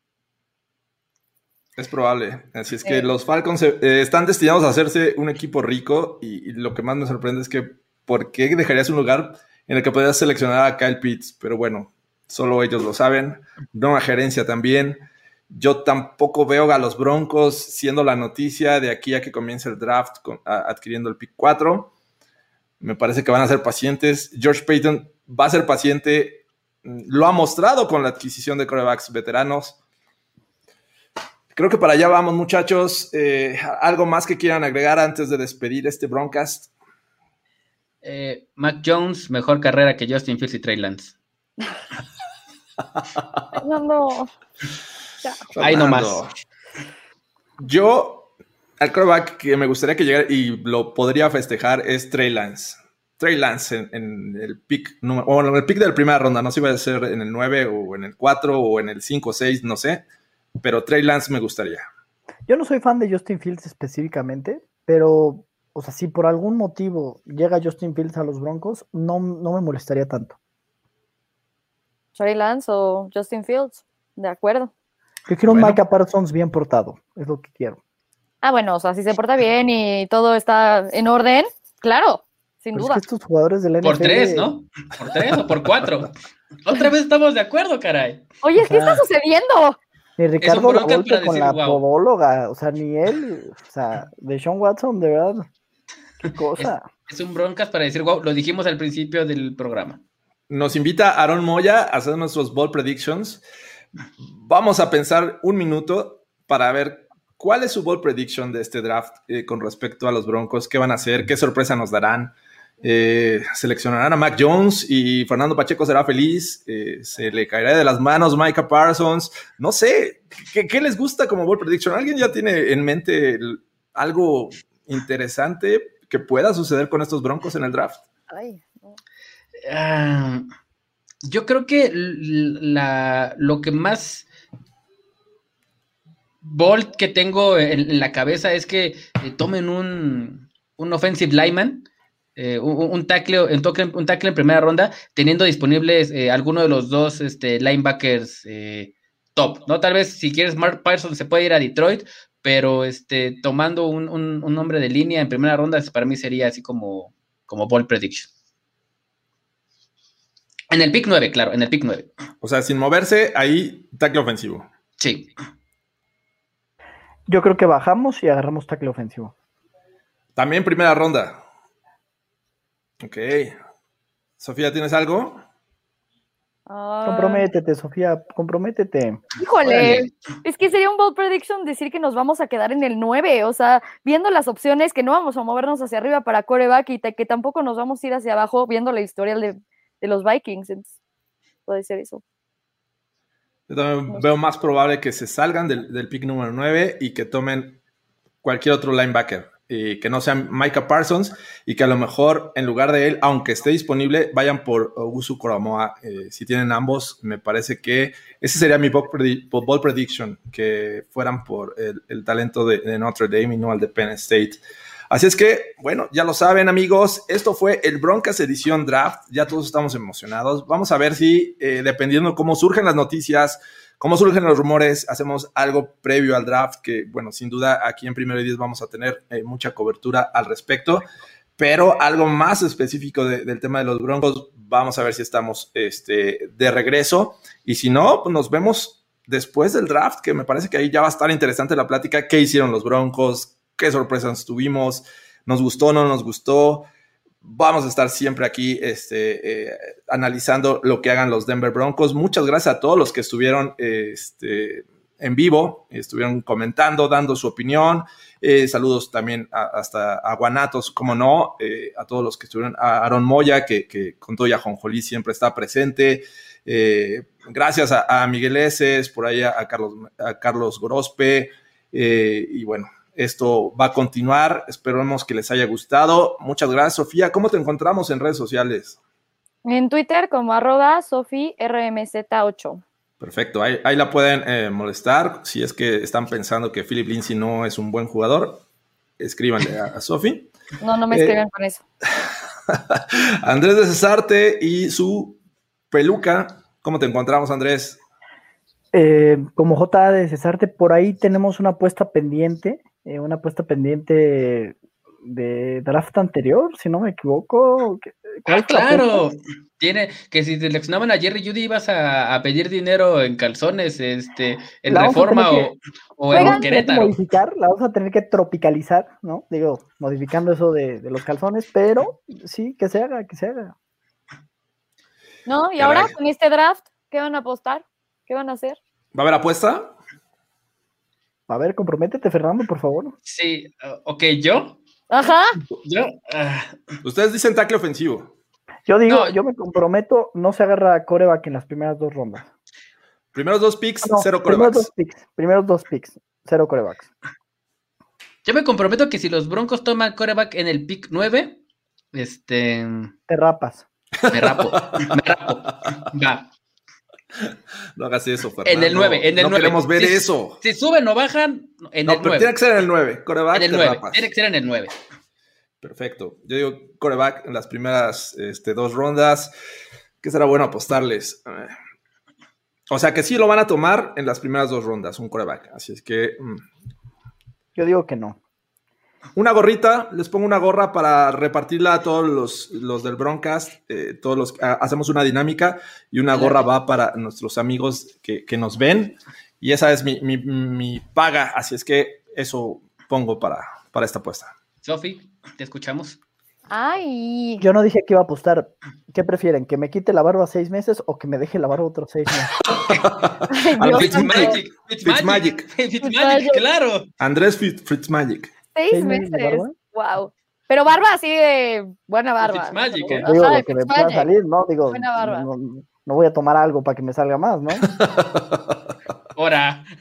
S4: Es probable. Así es
S5: Sí.
S4: que los Falcons eh, están destinados a hacerse un equipo rico y, y lo que más me sorprende es que ¿por qué dejarías un lugar en el que podrías seleccionar a Kyle Pitts? Pero bueno, solo ellos lo saben. No la gerencia también. Yo tampoco veo a los Broncos siendo la noticia de aquí a que comience el draft con, a, adquiriendo el pick cuatro. Me parece que van a ser pacientes. George Payton va a ser paciente. Lo ha mostrado con la adquisición de quarterbacks veteranos. Creo que para allá vamos, muchachos. Eh, ¿Algo más que quieran agregar antes de despedir este Broncast?
S7: Eh, Mac Jones, mejor carrera que Justin Fields y Trey Lance.
S5: No, no.
S7: Ahí nomás.
S4: Fernando. Yo, al quarterback que me gustaría que llegara y lo podría festejar es Trey Lance. Trey Lance en, en el pick número, o en el pick de la primera ronda, no sé si va a ser en el nueve o en el cuatro o en el cinco o seis, no sé, pero Trey Lance me gustaría.
S6: Yo no soy fan de Justin Fields específicamente, pero, o sea, si por algún motivo llega Justin Fields a los Broncos, no, no me molestaría tanto.
S5: Trey Lance o Justin Fields, de acuerdo.
S6: Yo quiero
S4: Bueno.
S6: un Micah Parsons bien portado, es lo que quiero.
S5: Ah, bueno, o sea, si se porta bien y todo está en orden, claro, sin
S6: Pero
S5: duda.
S6: es que estos jugadores del N F L...
S7: Por tres, ¿no? Por tres o por cuatro. Otra vez estamos de acuerdo, caray.
S5: Oye,
S6: O
S5: ¿qué está
S6: sea,
S5: sucediendo?
S6: Ni Ricardo
S7: bronca
S6: Lavolpe
S7: para
S6: con
S7: decir
S6: la
S7: wow.
S6: podóloga, o sea, ni él, o sea, de Sean Watson, de verdad, qué cosa.
S7: Es un broncas para decir, wow, lo dijimos al principio del programa.
S4: Nos invita Aaron Moya a hacer nuestros bold predictions. Vamos a pensar un minuto para ver cuál es su bold prediction de este draft eh, con respecto a los Broncos. ¿Qué van a hacer? ¿Qué sorpresa nos darán? Eh, ¿Seleccionarán a Mac Jones y Fernando Pacheco será feliz? Eh, ¿Se le caerá de las manos Micah Parsons? No sé. ¿Qué, qué les gusta como bold prediction? ¿Alguien ya tiene en mente el, algo interesante que pueda suceder con estos Broncos en el draft?
S5: Ay, no.
S7: Ah, yo creo que la, lo que más bold que tengo en, en la cabeza es que eh, tomen un, un offensive lineman, eh, un, un, tackle, un, tackle, un tackle en primera ronda, teniendo disponibles eh, alguno de los dos este, linebackers eh, top, ¿no? Tal vez si quieres Mark Parsons se puede ir a Detroit, pero este, tomando un, un, un hombre de línea en primera ronda para mí sería así como, como bold prediction. En el pick nueve, claro, en el pick nueve.
S4: O sea, sin moverse, ahí tackle ofensivo.
S7: Sí.
S6: Yo creo que bajamos y agarramos tackle ofensivo.
S4: También primera ronda. Ok. Sofía, ¿tienes algo?
S5: Ah,
S6: Comprométete, Sofía, comprométete.
S5: híjole,
S7: Órale.
S5: es que sería un bold prediction decir que nos vamos a quedar en el nueve, o sea, viendo las opciones que no vamos a movernos hacia arriba para quarterback y te- que tampoco nos vamos a ir hacia abajo viendo la historia de, de los Vikings, entonces, puede ser eso.
S4: Yo también veo más probable que se salgan del, del pick número nueve y que tomen cualquier otro linebacker, eh, que no sea Micah Parsons, y que a lo mejor en lugar de él, aunque esté disponible, vayan por Owusu Koramoah. Eh, si tienen ambos, me parece que ese sería mi bold, predi- bold prediction, que fueran por el, el talento de, de Notre Dame y no al de Penn State. Así es que, bueno, ya lo saben, amigos, esto fue el Broncas edición Draft, ya todos estamos emocionados. Vamos a ver si, eh, dependiendo cómo surgen las noticias, cómo surgen los rumores, hacemos algo previo al draft, que, bueno, sin duda aquí en Primero y Diez vamos a tener eh, mucha cobertura al respecto, pero algo más específico de, del tema de los Broncos, vamos a ver si estamos este, de regreso, y si no, pues nos vemos después del draft, que me parece que ahí ya va a estar interesante la plática, qué hicieron los Broncos, qué sorpresas tuvimos, nos gustó, no nos gustó. Vamos a estar siempre aquí este, eh, analizando lo que hagan los Denver Broncos. Muchas gracias a todos los que estuvieron eh, este, en vivo, estuvieron comentando, dando su opinión. Eh, saludos también a, hasta a Guanatos, como no, eh, a todos los que estuvieron, a Aaron Moya, que, que con todo y a Jonjolí siempre está presente. Eh, gracias a, a Miguel Eses, por ahí a, a, Carlos, a Carlos Gorospe, eh, y bueno, esto va a continuar, esperemos que les haya gustado. Muchas gracias, Sofía. ¿Cómo te encontramos en redes sociales?
S5: En Twitter como arroba Sofi R M Z ocho.
S4: Perfecto, ahí, ahí la pueden eh, molestar. Si es que están pensando que Philip Lindsay no es un buen jugador, escríbanle a, a Sofi.
S5: No, no me
S4: Eh,
S5: escriban con eso.
S4: Andrés de Cesarte y su peluca. ¿Cómo te encontramos, Andrés?
S6: Eh, como J A de Cesarte, por ahí tenemos una apuesta pendiente, eh, una apuesta pendiente de draft anterior, si no me equivoco. ¿Cuál
S7: Ah,
S6: fue la
S7: claro.
S6: apuesta?
S7: Tiene que si seleccionaban a Jerry Judy ibas a, a pedir dinero en calzones, este, en
S6: La vamos a
S7: Reforma
S6: tener
S7: o,
S6: que-
S7: o
S6: La
S7: en
S6: vamos a tener que
S7: Querétaro.
S6: modificar, la vamos a tener que tropicalizar, ¿no? Digo, modificando eso de, de los calzones, pero sí, que se haga, que se haga.
S5: ¿No? Y
S4: Caray.
S5: ahora con este draft, ¿qué van a apostar? ¿Qué van a hacer?
S4: ¿Va a haber apuesta?
S6: A ver, comprométete, Fernando, por favor.
S7: Sí, uh, ok, yo,
S5: Ajá.
S7: yo, ah,
S4: Ustedes dicen tackle ofensivo.
S6: Yo digo,
S7: No.
S6: yo me comprometo, no se agarra a coreback en las primeras dos rondas.
S4: Primeros dos picks,
S6: No,
S4: cero
S6: primeros
S4: corebacks.
S6: dos picks, primeros dos picks, cero corebacks.
S7: yo me comprometo que si los Broncos toman quarterback en el pick nueve, este,
S6: Te rapas.
S7: me rapo, me rapo, va.
S4: No hagas eso, Fernando.
S7: En el nueve, en el
S4: no
S7: nueve.
S4: queremos ver
S7: si,
S4: eso.
S7: Si suben o bajan, en
S4: no,
S7: el
S4: pero
S7: nueve.
S4: Tiene que ser en el nueve. Coreback,
S7: en el
S4: te
S7: nueve.
S4: rapas.
S7: Tiene que ser en el nueve.
S4: Perfecto. Yo digo coreback en las primeras este, dos rondas. ¿Qué será bueno apostarles? O sea que sí lo van a tomar en las primeras dos rondas, un coreback. Así es que... Mmm.
S6: Yo digo que no.
S4: Una gorrita, les pongo una gorra para repartirla a todos los, los del Broncast. Eh, todos los a, hacemos una dinámica y una gorra va para nuestros amigos que, que nos ven. Y esa es mi, mi, mi paga. Así es que eso pongo para, para esta apuesta.
S7: Sofi, te escuchamos.
S5: Ay.
S6: Yo no dije que iba a apostar. ¿Qué prefieren? ¿Que me quite la barba seis meses o que me deje la barba otros seis meses?
S5: Ay, Dios,
S7: Fitzmagic.
S4: Fitzmagic.
S7: Fitzmagic, claro.
S4: Andrés Fitzmagic.
S5: Seis, ¿Seis meses. meses wow. Pero barba así de buena barba.
S7: Fitzmagic.
S6: ¿No? Digo, lo que me pueda salir, ¿no? Digo,
S5: buena barba.
S6: No, no voy a tomar algo para que me salga más, ¿no?
S7: Ahora.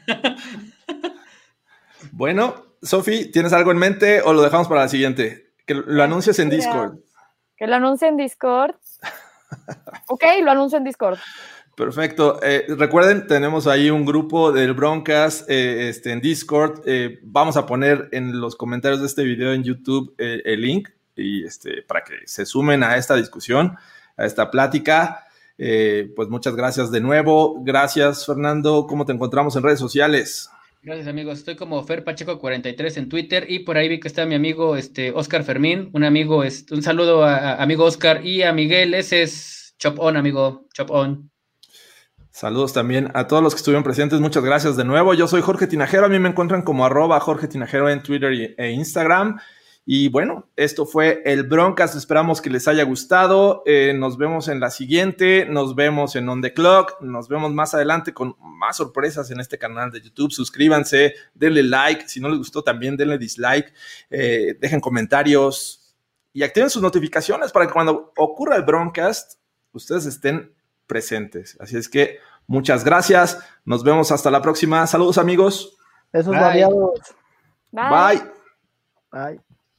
S4: Bueno, Sofi, ¿tienes algo en mente o lo dejamos para la siguiente? Que lo anuncies en Discord.
S5: Que lo anuncie en Discord. Ok, lo anuncio en Discord.
S4: Perfecto. Eh, recuerden, tenemos ahí un grupo del Broncast eh, este, en Discord. Eh, vamos a poner en los comentarios de este video en YouTube eh, el link y este, para que se sumen a esta discusión, a esta plática. Eh, pues muchas gracias de nuevo. Gracias, Fernando. ¿Cómo te encontramos en redes sociales?
S7: Gracias, amigos. Estoy como Fer Pacheco cuarenta y tres en Twitter y por ahí vi que está mi amigo este, Oscar Fermín. Un amigo, este, un saludo a, a amigo Oscar y a Miguel. Ese es Chop On, amigo. Chop On.
S4: Saludos también a todos los que estuvieron presentes. Muchas gracias de nuevo. Yo soy Jorge Tinajero. A mí me encuentran como arroba Jorge Tinajero en Twitter y, e Instagram. Y bueno, esto fue el Broncast. Esperamos que les haya gustado. Eh, nos vemos en la siguiente. Nos vemos en On The Clock. Nos vemos más adelante con más sorpresas en este canal de YouTube. Suscríbanse, denle like. Si no les gustó, también denle dislike. Eh, dejen comentarios y activen sus notificaciones para que cuando ocurra el Broncast, ustedes estén presentes. Así es que muchas gracias. Nos vemos hasta la próxima. Saludos, amigos.
S6: Esos variados.
S5: Bye.
S4: Bye.
S6: Bye.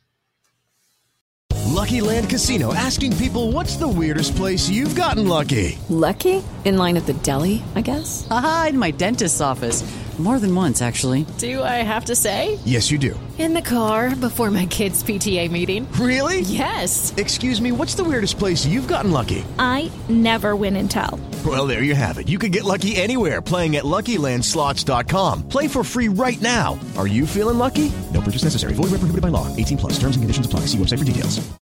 S8: Lucky Land Casino, asking people, what's the weirdest place you've gotten lucky?
S9: Lucky? In line at the deli, I guess?
S10: Aha, in my dentist's office. More than once, actually.
S9: Do I have to say?
S8: Yes, you do.
S9: In the car before my kids' P T A meeting.
S8: Really?
S9: Yes.
S8: Excuse me, what's the weirdest place you've gotten lucky?
S11: I never win and tell.
S8: Well, there you have it. You can get lucky anywhere, playing at Lucky Land Slots dot com. Play for free right now. Are you feeling lucky? No purchase necessary. Void where prohibited by law. eighteen plus. Terms and conditions apply. See website for details.